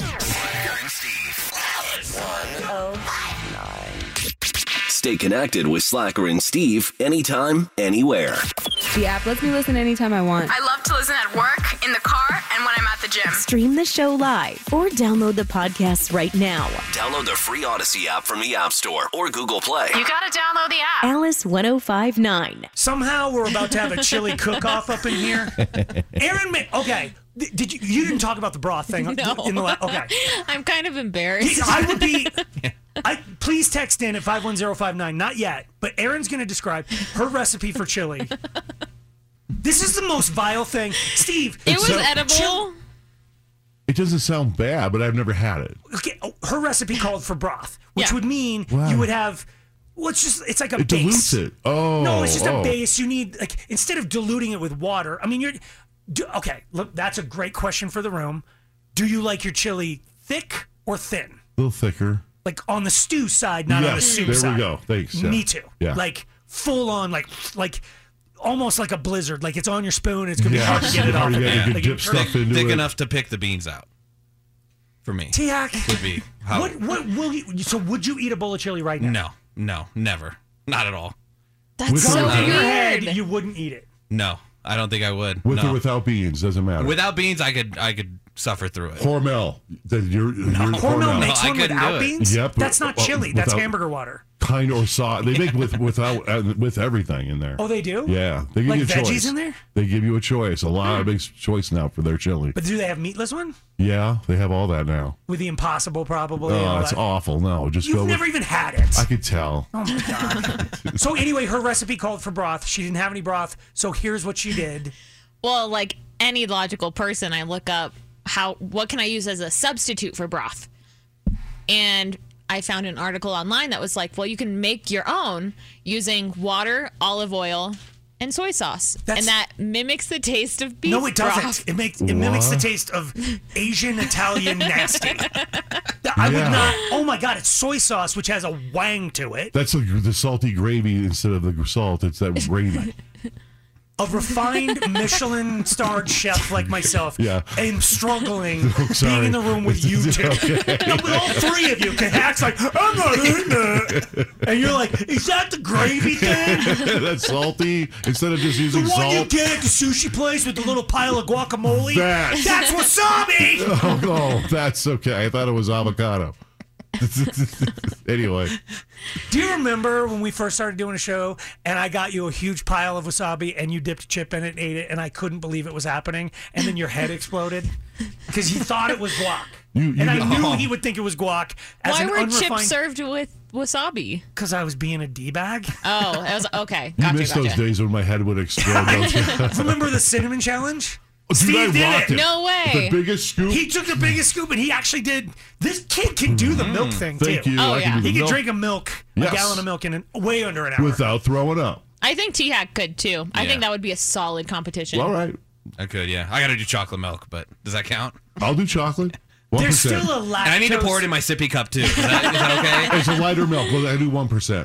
Stay connected with Slacker and Steve anytime, anywhere.
The app lets me listen anytime I want.
I love to listen at work, in the car, and when I'm at the gym.
Stream the show live or download the podcast right now.
Download the free Odyssey app from the App Store or Google Play.
You gotta download the app.
Alice 1059.
Somehow we're about to have a chili cook-off up in here. Aaron, okay. Did you didn't talk about the broth thing?
No.
Okay.
I'm kind of embarrassed.
I would be. Please text in at 51059. Not yet, but Erin's going to describe her recipe for chili. This is the most vile thing, Steve.
It was edible.
It doesn't sound bad, but I've never had it.
Okay, her recipe called for broth, which would mean
Wow.
you would have. Well, it's like a
It
base.
dilutes it. Oh,
No, it's just a base. You need instead of diluting it with water. I mean, okay. Look, that's a great question for the room. Do you like your chili thick or thin?
A little thicker.
Like on the stew side, not on the soup
there
side.
we go. Thanks. Yeah.
Me too.
Yeah.
Like full on, like almost like a blizzard. Like it's on your spoon. It's gonna be hard to get it off.
Hard to get- you can
Like,
dip stuff into
Thick
it.
enough to pick the beans out. For me.
Tiak.
Would be how.
What will you? So would you eat a bowl of chili right now?
No, never. Not at all.
That's so
In your
weird.
head, you wouldn't eat it.
No, I don't think I would.
With
no.
or without beans, doesn't matter.
Without beans, I could suffer through it.
Hormel.
Hormel makes
I
one
couldn't
without
do it.
beans?
Yep.
That's not chili. That's hamburger water.
Kind or sauce. They make with everything in there.
Oh, they do?
Yeah. They give
Like
you a
veggies
choice.
in there?
They give you a choice. A lot of big choice now for their chili.
But do they have meatless one?
Yeah, they have all that now.
With the Impossible, probably. and
Oh,
all
it's
that.
awful. No, just
You've
go
never
with,
even had it.
I could tell.
Oh, my God. So anyway, her recipe called for broth. She didn't have any broth, so here's what she did.
Well, like any logical person, I look up what can I use as a substitute for broth? And I found an article online that was like, well, you can make your own using water, olive oil, and soy sauce. And that mimics the taste of beef
No, it doesn't.
broth.
It mimics the taste of Asian Italian nasty. I would not. Oh my God! It's soy sauce, which has a wang to it.
That's the salty gravy instead of the salt. It's that gravy.
A refined Michelin-starred chef like myself, am struggling being in the room with you two.
Okay.
No, but all three of you can act like, I'm not eating that. And you're like, is that the gravy thing?
That's salty instead of just using
the one
salt.
you get at the sushi place with the little pile of guacamole?
That's
wasabi!
Oh, that's okay. I thought it was avocado. Anyway.
Do you remember when we first started doing a show and I got you a huge pile of wasabi and you dipped a chip in it and ate it and I couldn't believe it was happening and then your head exploded? Because you thought it was guac. And I knew he would think it was guac. As
Why
an
were
unrefined...
chips served with wasabi?
Because I was being a D-bag.
Oh, that was okay.
You missed those days when my head would explode.
Remember the cinnamon challenge?
Dude,
Steve
I
did
rocked
it.
it.
No way.
The biggest scoop.
He took the biggest scoop and he actually did. This kid can do the milk thing
Thank
too.
you.
Oh,
I can do the
He can
milk
drink a gallon of milk in way under an hour.
without throwing up.
I think T-Hack could too. I
Yeah.
think that would be a solid competition.
All right.
I could, yeah. I got to do chocolate milk, but does that count?
I'll do chocolate. 1%.
There's still a lactose.
And I need to pour it in my sippy cup too. Is that okay?
It's a lighter milk. Well, I do 1%.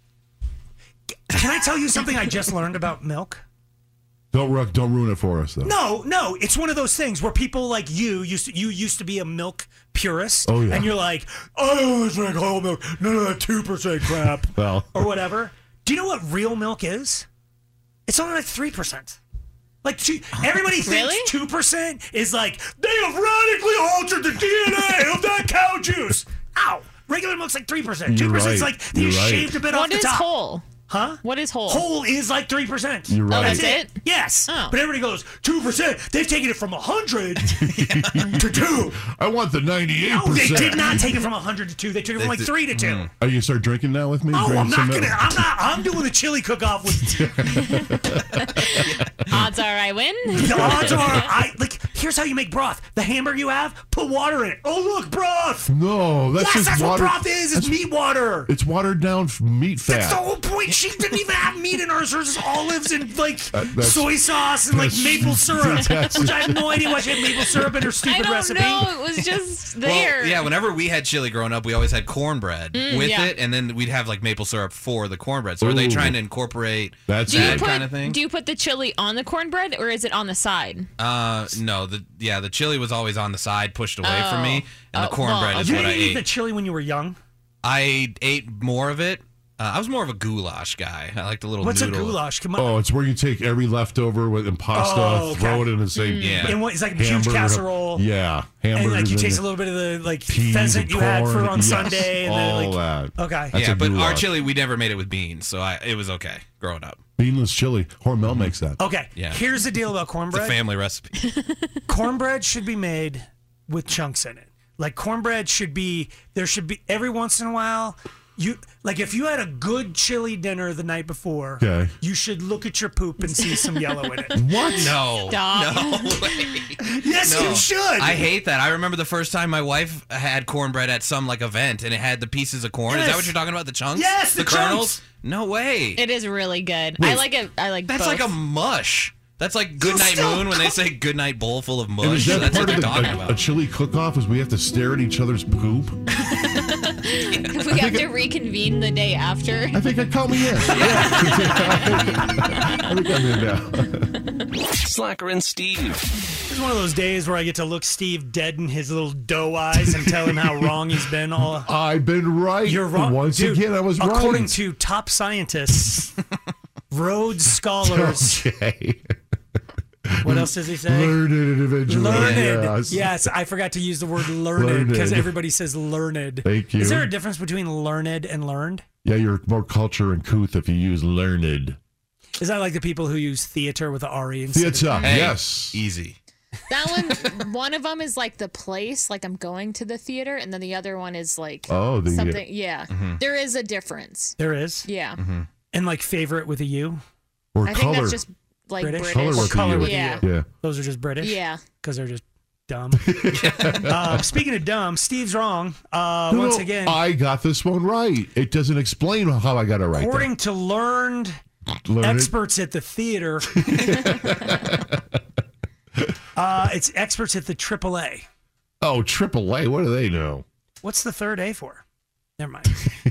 Can I tell you something I just learned about milk?
Don't ruin it for us, though.
No, it's one of those things where people like you used to be a milk purist,
Oh, yeah.
and you're like, I always drink whole milk, none of that 2% crap,
Well.
or whatever. Do you know what real milk is? It's only like 3%. Like everybody thinks 2% is like they have radically altered the DNA of that cow juice. Ow! Regular milk's like 3%. 2% is like they shaved a bit off the top.
What is whole?
Huh?
What is whole?
Whole is like 3%.
You're right.
Oh,
That's
that's it?
Yes.
Oh.
But everybody goes 2%. They've taken it from 100 to 2.
I want the 98%.
No, they did not take it from 100 to 2. They took it from like 3 to 2.
Are you start drinking now with me?
Oh,
Drink
I'm
some
not
milk?
gonna. I'm doing the chili cook-off with.
Odds are I win.
The odds are here's how you make broth. The hamburger you have, put water in it. Oh look, broth.
No, that's just
that's
water.
what broth is. It's meat water.
It's watered down meat fat.
That's the whole point. She didn't even have meat in hers. Hers is olives and like
that's-
soy sauce and like
that's-
maple syrup.
that's-
Which I have no idea why she had maple syrup in her stupid
I don't
recipe.
know. It was just there.
Well, yeah, whenever we had chili growing up, we always had cornbread with
yeah.
it, and then we'd have like maple syrup for the cornbread. So are they
Ooh.
trying to incorporate
That's
Do you
that
put
kind of thing?
Do you put the chili on the cornbread or is it on the side?
No, the chili was always on the side, pushed away from me, and the
Oh,
cornbread
well,
is
You
what
didn't
I
eat the
ate.
chili when you were young.
I ate more of it. I was more of a goulash guy. I like the little
What's
noodle.
a goulash? Come on.
Oh, it's where you take every leftover and pasta,
Oh, okay.
throw it in the same.
Yeah.
And what, it's like a huge
hamburger.
casserole.
Yeah,
And
hamburgers.
like you
in
taste
it.
a little bit of the like
Peas
pheasant
and
you had for
corn.
on
Yes,
Sunday. And
all
then, like,
that.
Okay.
That's
Yeah,
a
but our
goulash.
chili, we never made it with beans, so it was okay growing up.
Beanless chili. Hormel makes that.
Okay.
Yeah.
Here's the deal about
It's a
cornbread.
family recipe.
Cornbread should be made with chunks in it. Like cornbread should be every once in a while. You like if you had a good chili dinner the night before,
Okay.
you should look at your poop and see some yellow in it.
What?
No.
Stop.
No way.
Yes,
No.
you should.
I hate that. I remember the first time my wife had cornbread at some like event, and it had the pieces of corn. Is
Yes.
that what you're talking about? The chunks?
Yes, the
kernels. No way.
It is really good. I like it. I like
That's
both.
like a mush. That's like Goodnight
still
Moon when they say Goodnight Bowl full of
And
mush.
is that
That's
part
what
of
they're talking
a
about.
chili cook-off? Is we have to stare at each other's poop?
we have to reconvene the day after.
I think I call me in. I think I'm in now.
Slacker and Steve.
It's one of those days where I get to look Steve dead in his little doe eyes and tell him how wrong he's been.
I've been right.
You're wrong.
Once
Dude,
again, I was right.
According to top scientists, Rhodes scholars,
Okay.
What else does he say?
Learned eventually.
Learned. Yes, I forgot to use the word learned because everybody says learned.
Thank you.
Is there a difference between learned and learned?
Yeah, you're more culture and couth if you use learned.
Is that like the people who use theater with the R-E instead
Theater,
of
yes.
Easy.
That one of them is like the place, like I'm going to the theater, and then the other one is like
something.
Yeah,
Mm-hmm.
there is a difference.
There is?
Yeah.
And like favorite with a U?
Or
I think that's just like British.
Color with
Color
a U.
with
Yeah.
Yeah.
Those are just British?
Yeah.
Because they're just dumb. Speaking of dumb, Steve's wrong. Once again.
I got this one right. It doesn't explain how I got it right.
According to learned experts at the theater, it's experts at the AAA.
Oh, AAA. What do they know?
What's the third A for? Never mind.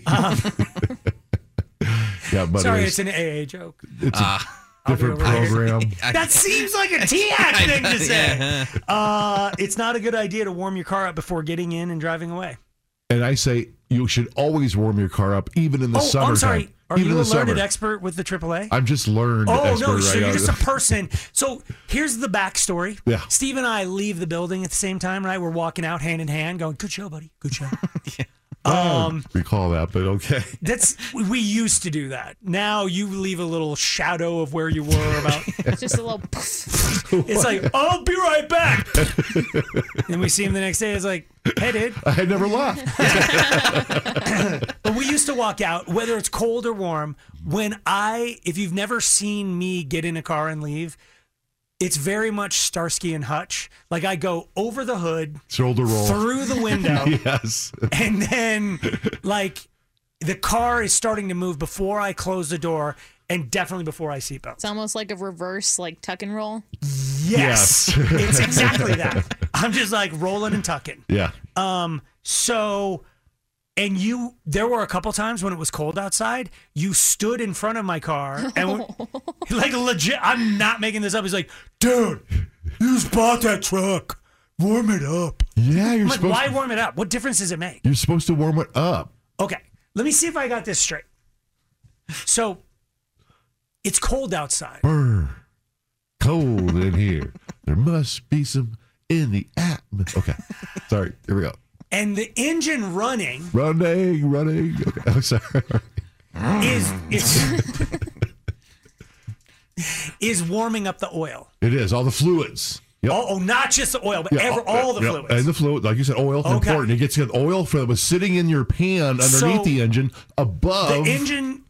Yeah, but
Sorry, it's an AA joke.
It's a different program.
That seems like a TX thing to say. It's not a good idea to warm your car up before getting in and driving away.
And I say you should always warm your car up, even in the summertime.
I'm sorry. Are
even
you
in
a
the
learned
summer.
expert with the AAA?
I'm just learned
Oh,
expert
no,
right
so
now.
you're just a person. So here's the backstory.
Yeah.
Steve and I leave the building at the same time, right? We're walking out hand in hand going, good show, buddy. Good show.
Recall that, but okay.
We used to do that. Now you leave a little shadow of where you were about.
Just a little.
It's like, I'll be right back. And we see him the next day. It's like, hey, dude.
I had never left.
But we used to walk out, whether it's cold or warm. If you've never seen me get in a car and leave, it's very much Starsky and Hutch. Like I go over the hood,
shoulder roll
through the window,
yes,
and then like the car is starting to move before I close the door, and definitely before I seatbelt.
It's almost like a reverse, like tuck and roll.
Yes. It's exactly that. I'm just like rolling and tucking.
Yeah.
There were a couple times when it was cold outside, you stood in front of my car and like legit, I'm not making this up. He's like, dude, you just bought that truck. Warm it up.
Yeah,
I'm like, why warm it up? What difference does it make?
You're supposed to warm it up.
Okay. Let me see if I got this straight. So it's cold outside.
Brr. Cold in here. There must be some in the atmosphere. Okay. Sorry. Here we go.
And the engine running.
Okay. I'm sorry.
is warming up the oil.
It is. All the fluids. Yep.
Oh, not just the oil, but all the fluids.
And the fluid, like you said, oil is important. It gets the oil that was sitting in your pan underneath the engine above.
The engine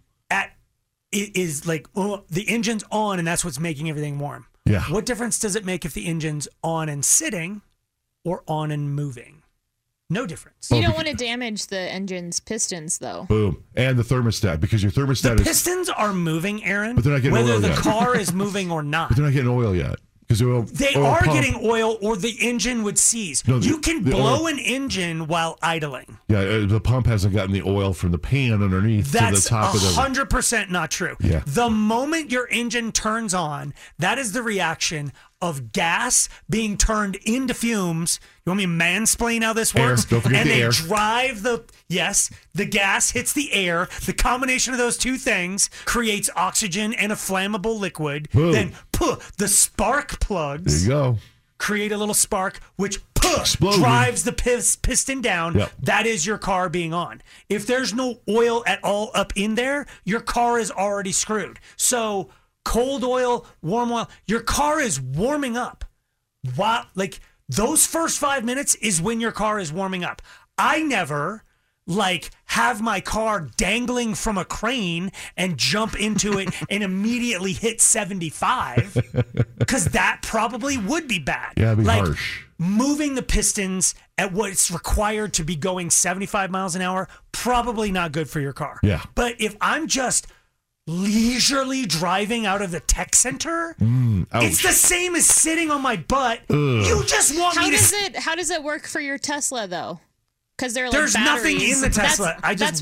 is like, the engine's on, and that's what's making everything warm.
Yeah.
What difference does it make if the engine's on and sitting or on and moving? No difference.
You don't want to damage the engine's pistons, though.
Boom. And the thermostat, because your thermostat
the pistons are moving, Aaron.
But they're not getting
whether
oil
the
yet.
car is moving or not.
But they're not getting oil yet.
They are getting oil, or the engine would seize.
No,
you can blow an engine while idling.
Yeah, the pump hasn't gotten the oil from the pan underneath to the top of the...
That's 100% not true.
Yeah.
The moment your engine turns on, that is the reaction of gas being turned into fumes. You want me to mansplain how this works?
Don't forget
and
the
they
air.
drive the gas hits the air. The combination of those two things creates oxygen and a flammable liquid.
Boom.
Then the spark plugs.
There you go.
Create a little spark, which
Explosion.
drives the piston down.
Yep.
That is your car being on. If there's no oil at all up in there, your car is already screwed. So cold oil, warm oil, your car is warming up. Like those first 5 minutes is when your car is warming up. I never have my car dangling from a crane and jump into it and immediately hit 75 because that probably would be bad.
Yeah, it'd be harsh.
Moving the pistons at what's required to be going 75 miles an hour, probably not good for your car.
Yeah.
But if I'm just leisurely driving out of the tech center, it's the same as sitting on my butt.
Ugh.
You just want me to...
How does it work for your Tesla, though? Because
there's nothing in the Tesla.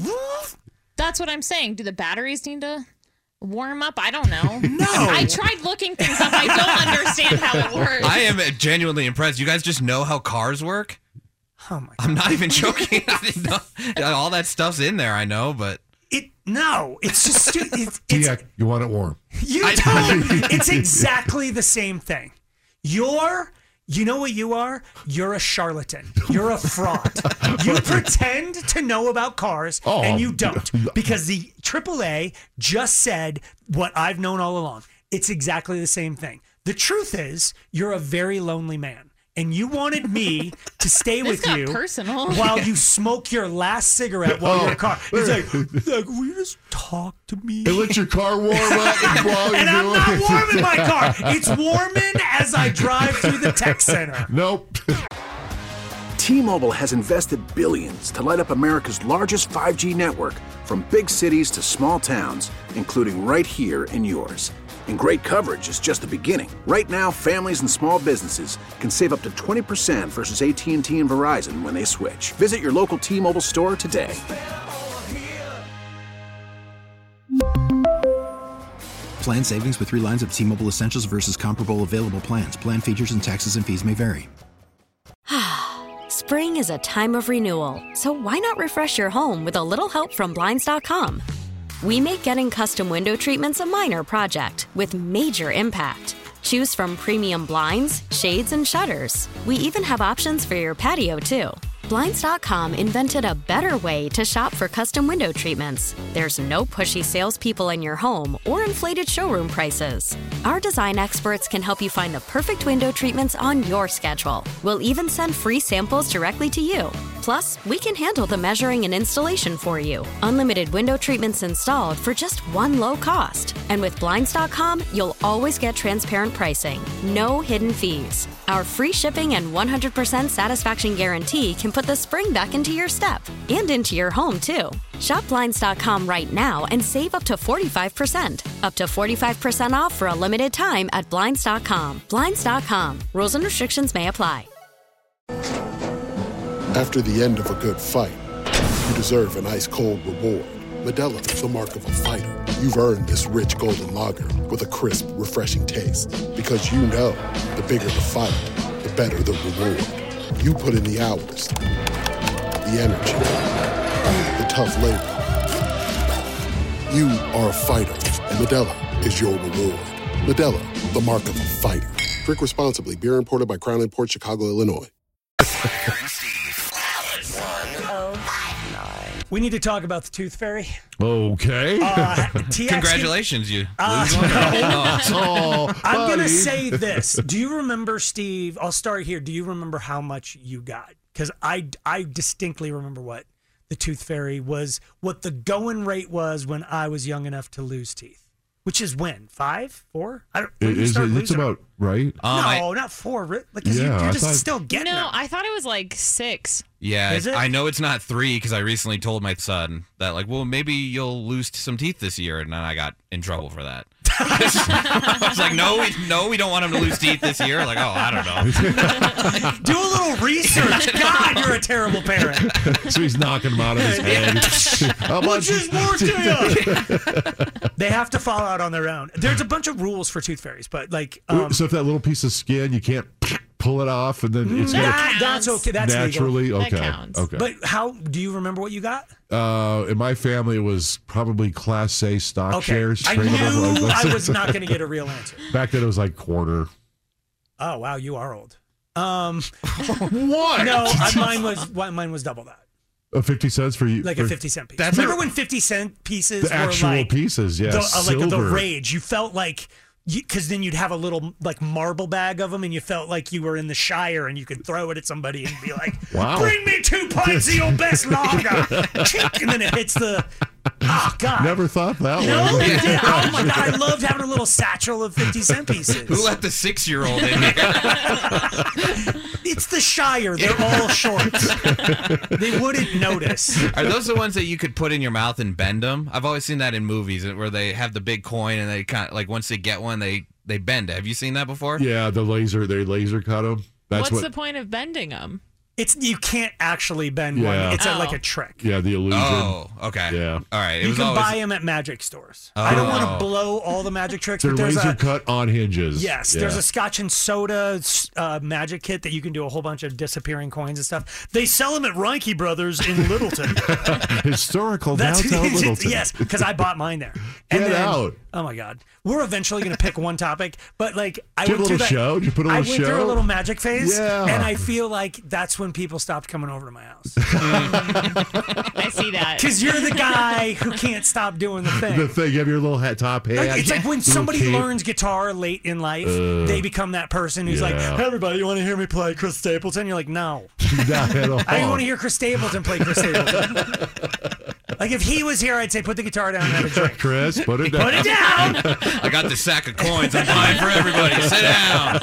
That's what I'm saying. Do the batteries need to warm up? I don't know.
No.
I tried looking things up. I don't understand how it works.
I am genuinely impressed. You guys just know how cars work?
Oh my God.
I'm not even joking. I didn't know. All that stuff's in there, I know, but...
it's just...
You want it warm.
You don't. It's exactly the same thing. You know what you are? You're a charlatan. You're a fraud. You pretend to know about cars, and you don't. Because the AAA just said what I've known all along. It's exactly the same thing. The truth is, you're a very lonely man. And you wanted me to stay with you
personal.
while you smoke your last cigarette while you're in the car. It's like, will you just talk to me?
And let your car warm up while
and
you're
I'm not warming my car. It's warming as I drive through the tech center.
Nope.
T-Mobile has invested billions to light up America's largest 5G network, from big cities to small towns, including right here in yours. And great coverage is just the beginning. Right now, families and small businesses can save up to 20% versus AT&T and Verizon when they switch. Visit your local T-Mobile store today.
Plan savings with 3 lines of T-Mobile Essentials versus comparable available plans. Plan features and taxes and fees may vary.
Spring is a time of renewal, so why not refresh your home with a little help from Blinds.com? We make getting custom window treatments a minor project with major impact. Choose from premium blinds, shades, and shutters. We even have options for your patio, too. Blinds.com invented a better way to shop for custom window treatments. There's no pushy salespeople in your home or inflated showroom prices. Our design experts can help you find the perfect window treatments on your schedule. We'll even send free samples directly to you. Plus, we can handle the measuring and installation for you. Unlimited window treatments installed for just one low cost. And with Blinds.com, you'll always get transparent pricing. No hidden fees. Our free shipping and 100% satisfaction guarantee can put the spring back into your step and into your home, too. Shop Blinds.com right now and save up to 45%. Up to 45% off for a limited time at Blinds.com. Blinds.com. Rules and restrictions may apply.
After the end of a good fight, you deserve an ice-cold reward. Modelo is the mark of a fighter. You've earned this rich golden lager with a crisp, refreshing taste. Because you know, the bigger the fight, the better the reward. You put in the hours, the energy, the tough labor. You are a fighter, and Modelo is your reward. Modelo, the mark of a fighter. Drink responsibly. Beer imported by Crown Imports, Chicago, Illinois.
We need to talk about the Tooth Fairy.
Okay.
Congratulations, you.
I'm
buddy.
going to say this. Do you remember, Steve? I'll start here. Do you remember how much you got? Because I distinctly remember what the Tooth Fairy was, what the going rate was when I was young enough to lose teeth. Which is when? 5? 4? I don't.
It's about right.
No, not 4. Like, you're just still getting them.
I thought it was like 6.
Yeah,
Is it?
I know it's not 3 because I recently told my son that, like, well, maybe you'll lose some teeth this year, and then I got in trouble for that. I was like, no, we don't want him to lose teeth this year. Like, oh, I don't know.
Do a little research. God, you're a terrible parent.
So he's knocking him out of his head. How
Which
much?
is more to you? They have to fall out on their own. There's a bunch of rules for Tooth Fairies, but like,
So if that little piece of skin, you can't pull it off, and then it's
that's okay. That's
naturally
legal.
okay.
That counts.
Okay.
But how do you remember what you got?
In my family, it was probably Class A stock shares.
I
traded over-
knew I was not going to get a real answer.
Back then, it was like quarter.
Oh wow, you are old.
What?
No, mine was double that.
50 cents for you?
Like
for,
a 50-cent piece. Remember when 50-cent pieces
the
were
actual
like
pieces? Yeah,
like the
silver.
rage? You felt like. Because then you'd have a little like marble bag of them, and you felt like you were in the Shire, and you could throw it at somebody and be like,
Wow.
"Bring me 2 pints of your best lager," Chink, and then it hits the. Oh God!
Never thought that
No,
way.
you did. Oh my God! I loved having a little satchel of 50-cent pieces.
Who let the 6-year-old in here?
It's the Shire. They're all shorts. They wouldn't notice.
Are those the ones that you could put in your mouth and bend them? I've always seen that in movies where they have the big coin and they kind of like once they get one, they bend it. Have you seen that before?
Yeah, they laser cut them.
What's the point of bending them?
You can't actually bend one. It's like a trick.
Yeah, the illusion.
Oh, okay.
Yeah.
All right.
You can buy them at magic stores. I don't want to blow all the magic tricks.
They're
but there's
laser cut on hinges.
Yes, there's a Scotch and soda magic kit that you can do a whole bunch of disappearing coins and stuff. They sell them at Reinke Brothers in Littleton.
Historical downtown Littleton.
Yes, because I bought mine there.
Get out.
Oh my God. We're eventually going to pick one topic, but like I
Did you
went
have a
through
little show? Did you put a little
I went through
show?
a little magic phase,
Yeah.
and I feel like that's when people stopped coming over to my house.
I see that.
Because you're the guy who can't stop doing the thing.
The thing, you have your little top hat.
Like, it's like when
little
somebody
cape.
learns guitar late in life, they become that person who's like,
Yeah.
hey, everybody, you want to hear me play Chris Stapleton? You're like, no.
Not at all.
I don't want to hear Chris Stapleton play Chris Stapleton. Like, if he was here, I'd say, put the guitar down and have a drink.
Chris, put it down.
Put it down!
I got this sack of coins. I'm buying for everybody. Sit down.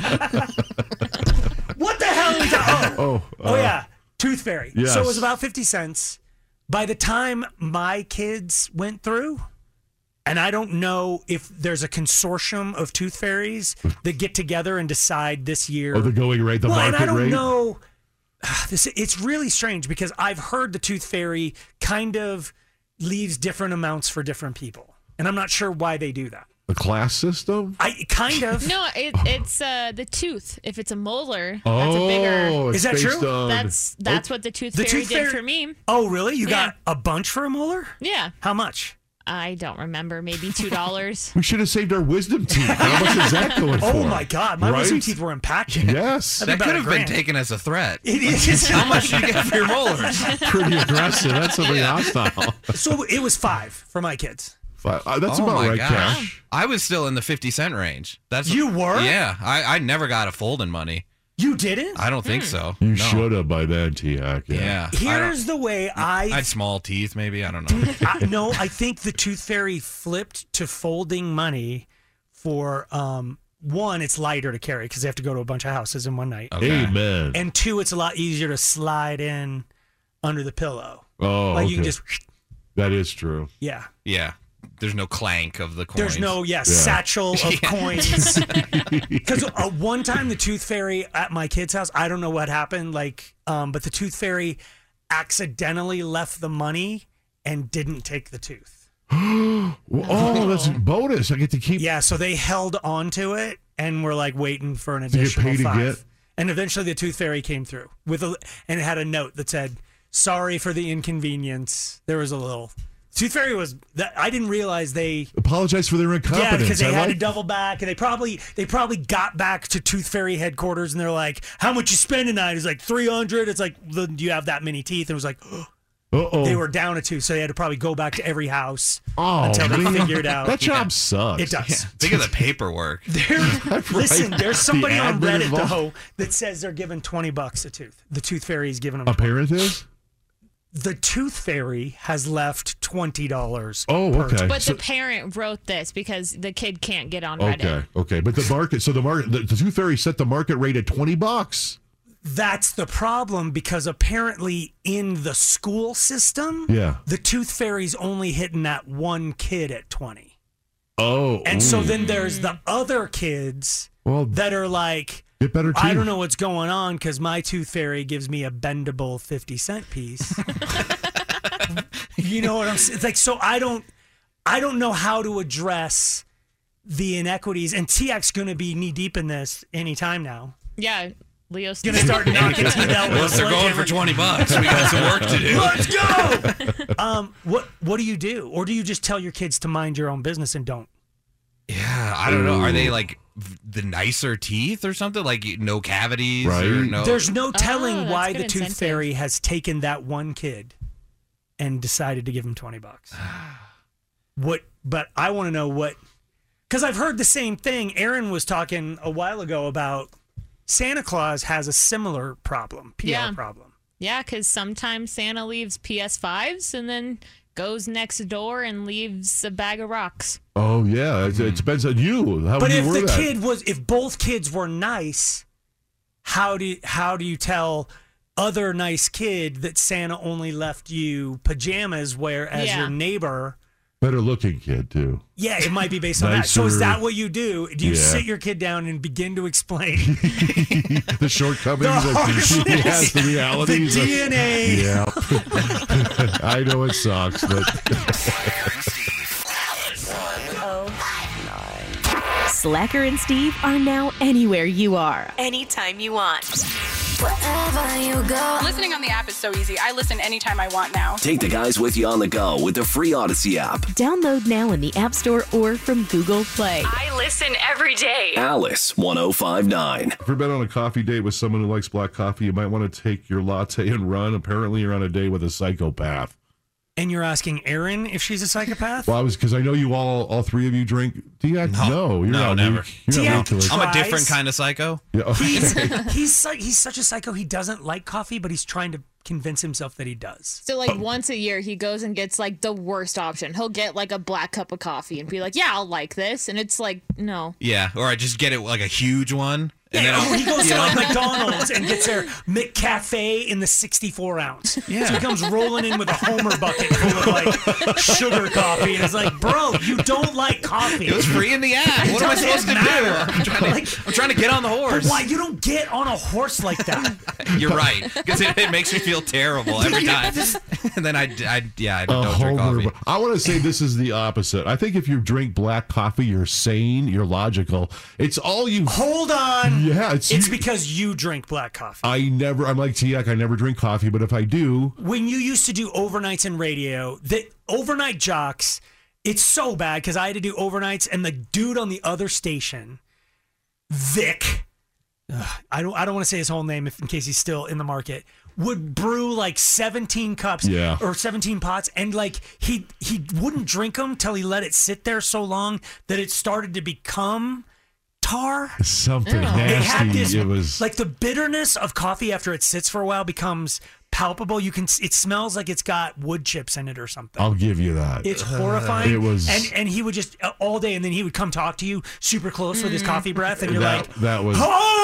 What the hell is that? Oh yeah. Tooth Fairy.
Yes.
So it was about 50 cents. By the time my kids went through, and I don't know if there's a consortium of Tooth Fairies that get together and decide this year.
Oh, the going rate, the market
and I don't
rate?
know. It's really strange because I've heard the Tooth Fairy kind of leaves different amounts for different people. And I'm not sure why they do that.
A class system?
I kind of.
No, it's the tooth. If it's a molar, that's a bigger.
Is that true?
That's what the Tooth Fairy did for me.
Oh, really? You got a bunch for a molar?
Yeah.
How much?
I don't remember. Maybe $2.
We should have saved our wisdom teeth. How much is that going for?
Oh my God, my wisdom teeth were impacted.
Yes.
That could have been taken as a threat.
It is.
How much do you get for your molars?
Pretty aggressive. That's something hostile.
So it was $5 for my kids.
That's
Oh
about
my
right,
gosh.
Cash.
I was still in the 50-cent range.
You were?
Yeah. I never got a folding money.
You didn't?
I don't think so.
You
No.
should have by then, Tiak.
Yeah.
Here's the way
I had small teeth, maybe. I don't know.
No, I think the Tooth Fairy flipped to folding money for one, it's lighter to carry because they have to go to a bunch of houses in one night.
Okay. Amen.
And two, it's a lot easier to slide in under the pillow.
Oh,
like you can
okay.
just.
That is true.
Yeah.
Yeah. There's no clank of the coins.
There's no satchel of coins. Because one time the Tooth Fairy at my kid's house, I don't know what happened, but the Tooth Fairy accidentally left the money and didn't take the tooth.
That's a bonus. I get to keep.
Yeah, so they held on to it and were like waiting for an
To get
additional
paid
$5.
again?
And eventually the Tooth Fairy came through and it had a note that said, "Sorry for the inconvenience." There was a little. Tooth Fairy was that I didn't realize they
apologize for their incompetence.
Yeah, because they
I
had
like-
to double back, and they probably got back to Tooth Fairy headquarters, and they're like, "How much you spend tonight?" It's like $300. It's like, "Do you have that many teeth?" And it was like,
Uh-oh.
they were down a tooth, so they had to probably go back to every house
Oh,
until they
man.
figured out.
That job sucks.
It does.
Think of the paperwork.
Listen, there's somebody
The
on
admin
Reddit
involved.
though that says they're giving $20 a tooth. The Tooth Fairy's giving them.
A parent is?
The Tooth Fairy has left $20.
Oh,
per
okay.
tooth.
But the parent wrote this because the kid can't get on Reddit.
Okay. But the market, the Tooth Fairy set the market rate at $20.
That's the problem because apparently in the school system, the Tooth Fairy's only hitting that one kid at 20.
Oh.
And so then there's the other kids that are like,
get better teeth.
I don't know what's going on because my Tooth Fairy gives me a bendable 50-cent piece. You know what I'm saying? It's like, so I don't know how to address the inequities. And TX's going to be knee deep in this anytime now.
Yeah, Leo's
Gonna start knocking teeth out.
Unless they're going for $20, we got some work to do.
Let's go. What do you do, or do you just tell your kids to mind your own business and don't?
Yeah, I don't know. Are they like the nicer teeth or something? Like no cavities? Or no?
There's no telling
that's
why
good
the Tooth
incentive.
Fairy has taken that one kid and decided to give him $20. What? But I want to know what, because I've heard the same thing. Aaron was talking a while ago about Santa Claus has a similar problem, PR problem.
Yeah, because sometimes Santa leaves PS5s and then goes next door and leaves a bag of rocks.
Oh, yeah. It depends on you. How
But
you
if
were
the
that.
kid was, if both kids were nice, how do you tell other nice kid that Santa only left you pajamas, whereas your neighbor
Better looking kid, too.
Yeah, it might be based on that. So is that what you do? Do you sit your kid down and begin to explain
the shortcomings that he has, the realities,
the DNA?
Yeah, I know it sucks, but
Slacker and Steve are now anywhere you are.
Anytime you want.
Wherever you go. Listening on the app is so easy. I listen anytime I want now.
Take the guys with you on the go with the free Odyssey app.
Download now in the App Store or from Google Play.
I listen every day.
Alice 1059.
If you've been on a coffee date with someone who likes black coffee, you might want to take your latte and run. Apparently, you're on a date with a psychopath.
And you're asking Erin if she's a psychopath?
Well, because I know you all three of you drink. No, you're not
never.
I'm
a different kind of psycho.
Yeah, okay.
He's such a psycho. He doesn't like coffee, but he's trying to convince himself that he does.
So like once a year, he goes and gets like the worst option. He'll get like a black cup of coffee and be like, "Yeah, I'll like this," and it's like, no.
Yeah, or I just get it like a huge one. And
then he goes to like McDonald's and gets their McCafe in the 64 ounce. Yeah. So he comes rolling in with a Homer bucket full of like sugar coffee, and it's like, bro, you don't like coffee.
It was free in the app. What am I supposed to do? I'm trying to get on the horse.
But why you don't get on a horse like that?
You're right, because it makes me feel terrible every time. And then I don't drink coffee.
I want to say this is the opposite. I think if you drink black coffee, you're sane, you're logical. It's all you.
Hold on.
Yeah,
it's because you drink black coffee.
I'm like Tiak, I never drink coffee, but if I do.
When you used to do overnights in radio, the overnight jocks, it's so bad because I had to do overnights, and the dude on the other station, Vic, I don't want to say his whole name in case he's still in the market, would brew like 17 cups or 17 pots, and like he wouldn't drink them till he let it sit there so long that it started to become tar.
Something nasty.
It was like the bitterness of coffee after it sits for a while becomes palpable. It smells like it's got wood chips in it or something.
I'll give you that.
It's horrifying.
It was,
and he would just all day, and then he would come talk to you super close with his coffee breath, and you're
that was.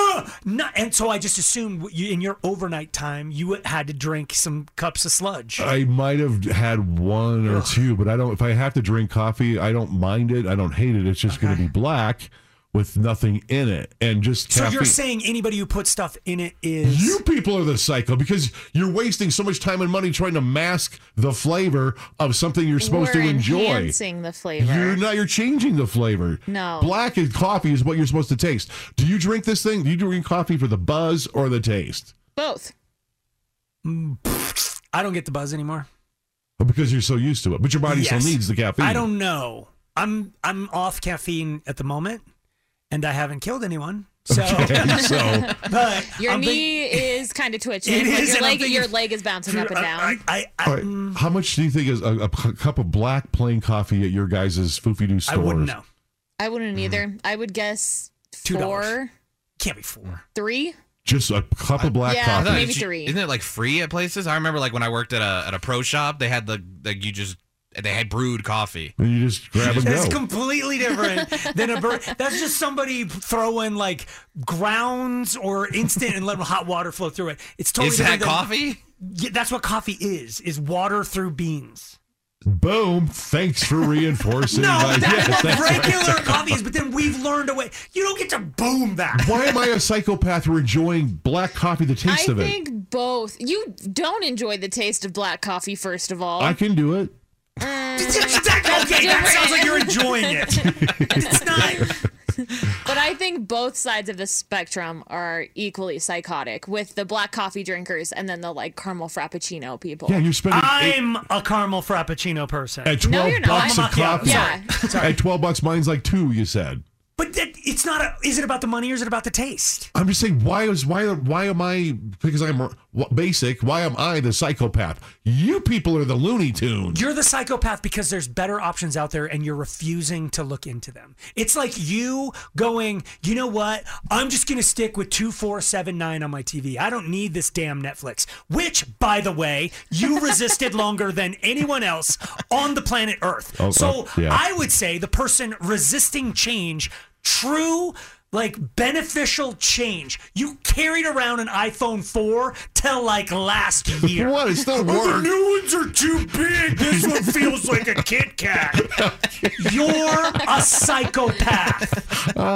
And so I just assumed in your overnight time you had to drink some cups of sludge.
I might have had one or two, but I don't. If I have to drink coffee, I don't mind it. I don't hate it. It's just going to be black with nothing in it, and just
so
caffeine.
You're saying anybody who puts stuff in it is
you people are the psycho because you're wasting so much time and money trying to mask the flavor of something you're supposed to enjoy.
Enhancing the flavor.
You're changing the flavor.
No,
black coffee is what you're supposed to taste. Do you drink this thing? Do you drink coffee for the buzz or the taste?
Both.
I don't get the buzz anymore
because you're so used to it, but your body still needs the caffeine.
I don't know. I'm off caffeine at the moment. And I haven't killed anyone. So, but
your knee is kind of twitching. Your leg is bouncing up and down.
How much do you think is a cup of black plain coffee at your guys' Foofy-Doo stores?
I wouldn't know.
I wouldn't either. I would guess $4.
$2. Can't be $4.
$3.
Just a cup of black coffee.
Maybe $3.
Isn't it like free at places? I remember like when I worked at a pro shop, they had they had brewed coffee.
And you just grab and go.
That's completely different than a brew. That's just somebody throwing like grounds or instant and letting hot water flow through it. It's totally
Is that coffee?
Yeah, that's what coffee is water through beans.
Boom. Thanks for reinforcing.
That's what regular coffee is, but then we've learned a way. You don't get to boom that.
Why am I a psychopath for enjoying black coffee, the taste of it?
I think both. You don't enjoy the taste of black coffee, first of all.
I can do it.
That sounds like you're enjoying it. It's not.
But I think both sides of the spectrum are equally psychotic, with the black coffee drinkers and then the like caramel frappuccino people.
Yeah, you're spending.
I'm a caramel frappuccino person.
At $12 of coffee.
Yeah. Sorry.
At $12, mine's like $2. You said.
But it's not. Is it about the money or is it about the taste?
I'm just saying, why am I, because I'm basic, why am I the psychopath? You people are the Looney Tunes.
You're the psychopath because there's better options out there and you're refusing to look into them. It's like you going, you know what? I'm just going to stick with 2479 on my TV. I don't need this damn Netflix, which, by the way, you resisted longer than anyone else on the planet Earth. I would say the person resisting change, true like beneficial change. You carried around an iPhone 4 till like last year.
What? It still works.
The new ones are too big. This one feels like a Kit Kat. You're a psychopath.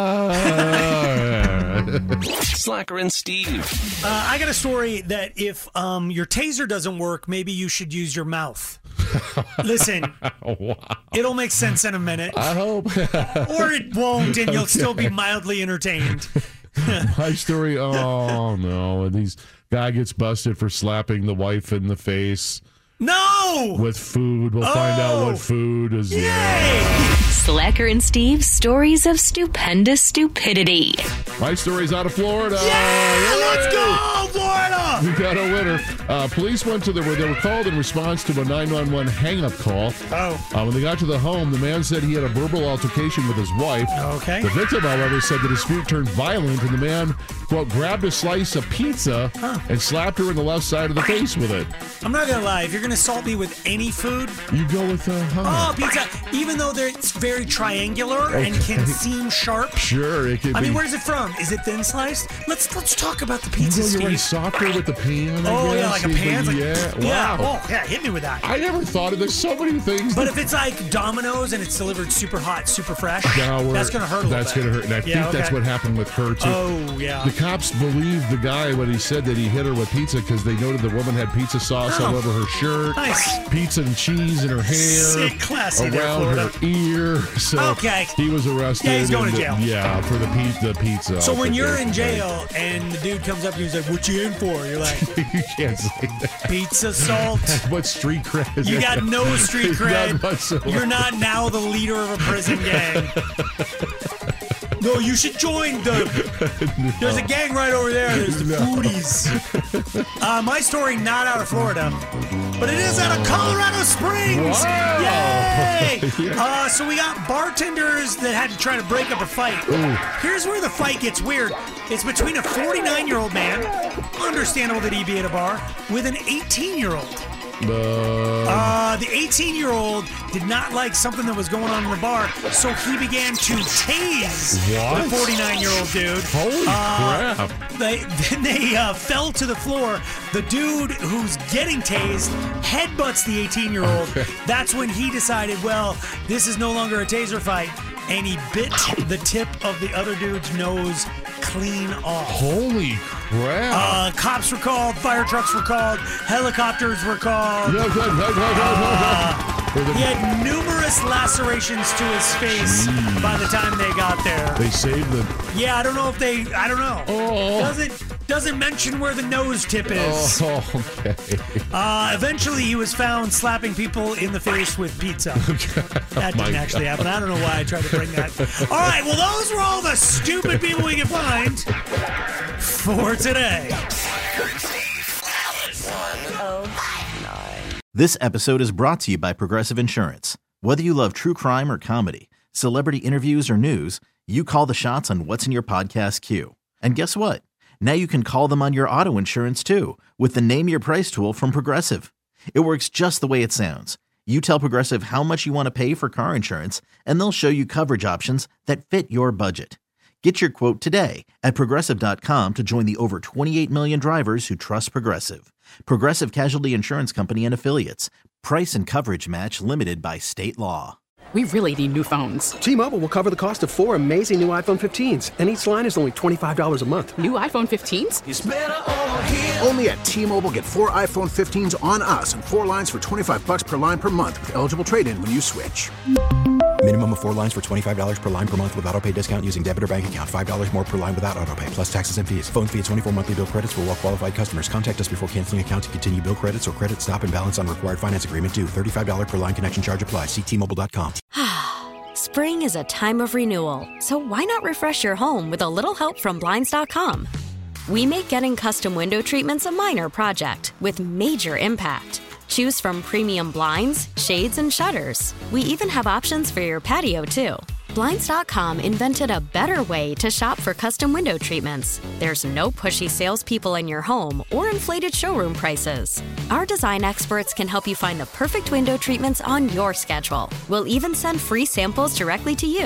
Slacker and Steve.
I got a story that if your taser doesn't work, maybe you should use your mouth. Listen,
Wow.
it'll make sense in a minute.
I hope.
Or it won't, and you'll still be mildly entertained.
My story. Oh no! And these guy gets busted for slapping the wife in the face.
No!
With food. We'll find out what food is.
Slacker and Steve's stories of stupendous stupidity.
My story's out of Florida.
Yeah, let's go, Florida!
We got a winner. Police went to they were called in response to a 911 hang-up call. When they got to the home, the man said he had a verbal altercation with his wife.
Okay.
The victim, however, said the dispute turned violent, and the man, quote, grabbed a slice of pizza and slapped her in the left side of the face with it.
I'm not gonna lie, if you're gonna assault me with any food,
you go with
pizza. Even though it's very triangular and can seem sharp.
Sure, it can.
I mean, where's it from? Is it thin sliced? Let's talk about the pizza.
You're right, softer with the pan.
Oh
I
yeah,
guess.
like a pan.
Wow.
Oh yeah, hit me with that.
I never thought of this. So many things.
But if it's like Domino's and it's delivered super hot, super fresh, that's gonna hurt a little bit.
That's gonna hurt, and I think that's what happened with her too.
Oh yeah.
The cops believed the guy when he said that he hit her with pizza because they noted the woman had pizza sauce all over her shirt, pizza and cheese in her hair,
sick, classy
around her ear. So he was arrested.
Yeah, he's going to jail.
Yeah, for the pizza.
So when you're in jail and the dude comes up to you and says, "What you in for?" You're like,
"You can't say that."
Pizza salt.
What street cred is
You
that?
got no street cred.
None whatsoever.
You're not now the leader of a prison gang. No, you should join There's a gang right over there. There's the foodies. My story, not out of Florida, but it is out of Colorado Springs.
Wow.
Yay!
Yeah.
So we got bartenders that had to try to break up a fight. Here's where the fight gets weird. It's between a 49-year-old man, understandable that he'd be at a bar, with an 18-year-old. The 18-year-old did not like something that was going on in the bar, so he began to tase the 49-year-old dude.
Holy crap.
They fell to the floor. The dude who's getting tased headbutts the 18-year-old. That's when he decided, well, this is no longer a taser fight, and he bit the tip of the other dude's nose clean off.
Holy crap.
Cops were called, fire trucks were called, helicopters were called. He had numerous lacerations to his face by the time they got there.
They saved them.
Yeah, I don't know. Doesn't mention where the nose tip is.
Oh, okay.
Eventually, he was found slapping people in the face with pizza. That didn't actually happen. I don't know why I tried to bring that. All right, well, those were all the stupid people we could find for today.
This episode is brought to you by Progressive Insurance. Whether you love true crime or comedy, celebrity interviews or news, you call the shots on what's in your podcast queue. And guess what? Now you can call them on your auto insurance too with the Name Your Price tool from Progressive. It works just the way it sounds. You tell Progressive how much you want to pay for car insurance, and they'll show you coverage options that fit your budget. Get your quote today at Progressive.com to join the over 28 million drivers who trust Progressive. Progressive Casualty Insurance Company and Affiliates. Price and coverage match limited by state law.
We really need new phones.
T-Mobile will cover the cost of 4 amazing new iPhone 15s, and each line is only $25 a month.
New iPhone 15s?
It's better over here.
Only at T-Mobile, get 4 iPhone 15s on us and 4 lines for $25 per line per month with eligible trade-in when you switch.
Minimum of 4 lines for $25 per line per month with autopay discount using debit or bank account. $5 more per line without autopay, plus taxes and fees. Phone fee at 24 monthly bill credits for well-qualified customers. Contact us before canceling account to continue bill credits or credit stop and balance on required finance agreement due. $35 per line connection charge applies. See T-Mobile.com.
Spring is a time of renewal, so why not refresh your home with a little help from Blinds.com? We make getting custom window treatments a minor project with major impact. Choose from premium blinds, shades, and shutters. We even have options for your patio, too. Blinds.com invented a better way to shop for custom window treatments. There's no pushy salespeople in your home or inflated showroom prices. Our design experts can help you find the perfect window treatments on your schedule. We'll even send free samples directly to you.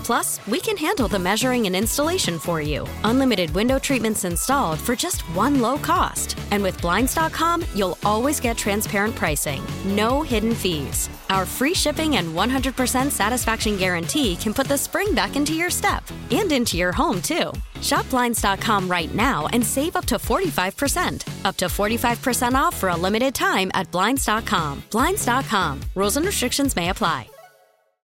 Plus, we can handle the measuring and installation for you. Unlimited window treatments installed for just one low cost. And with Blinds.com, you'll always get transparent pricing. No hidden fees. Our free shipping and 100% satisfaction guarantee can put the spring back into your step and into your home, too. Shop Blinds.com right now and save up to 45%. Up to 45% off for a limited time at Blinds.com. Blinds.com. Rules and restrictions may apply.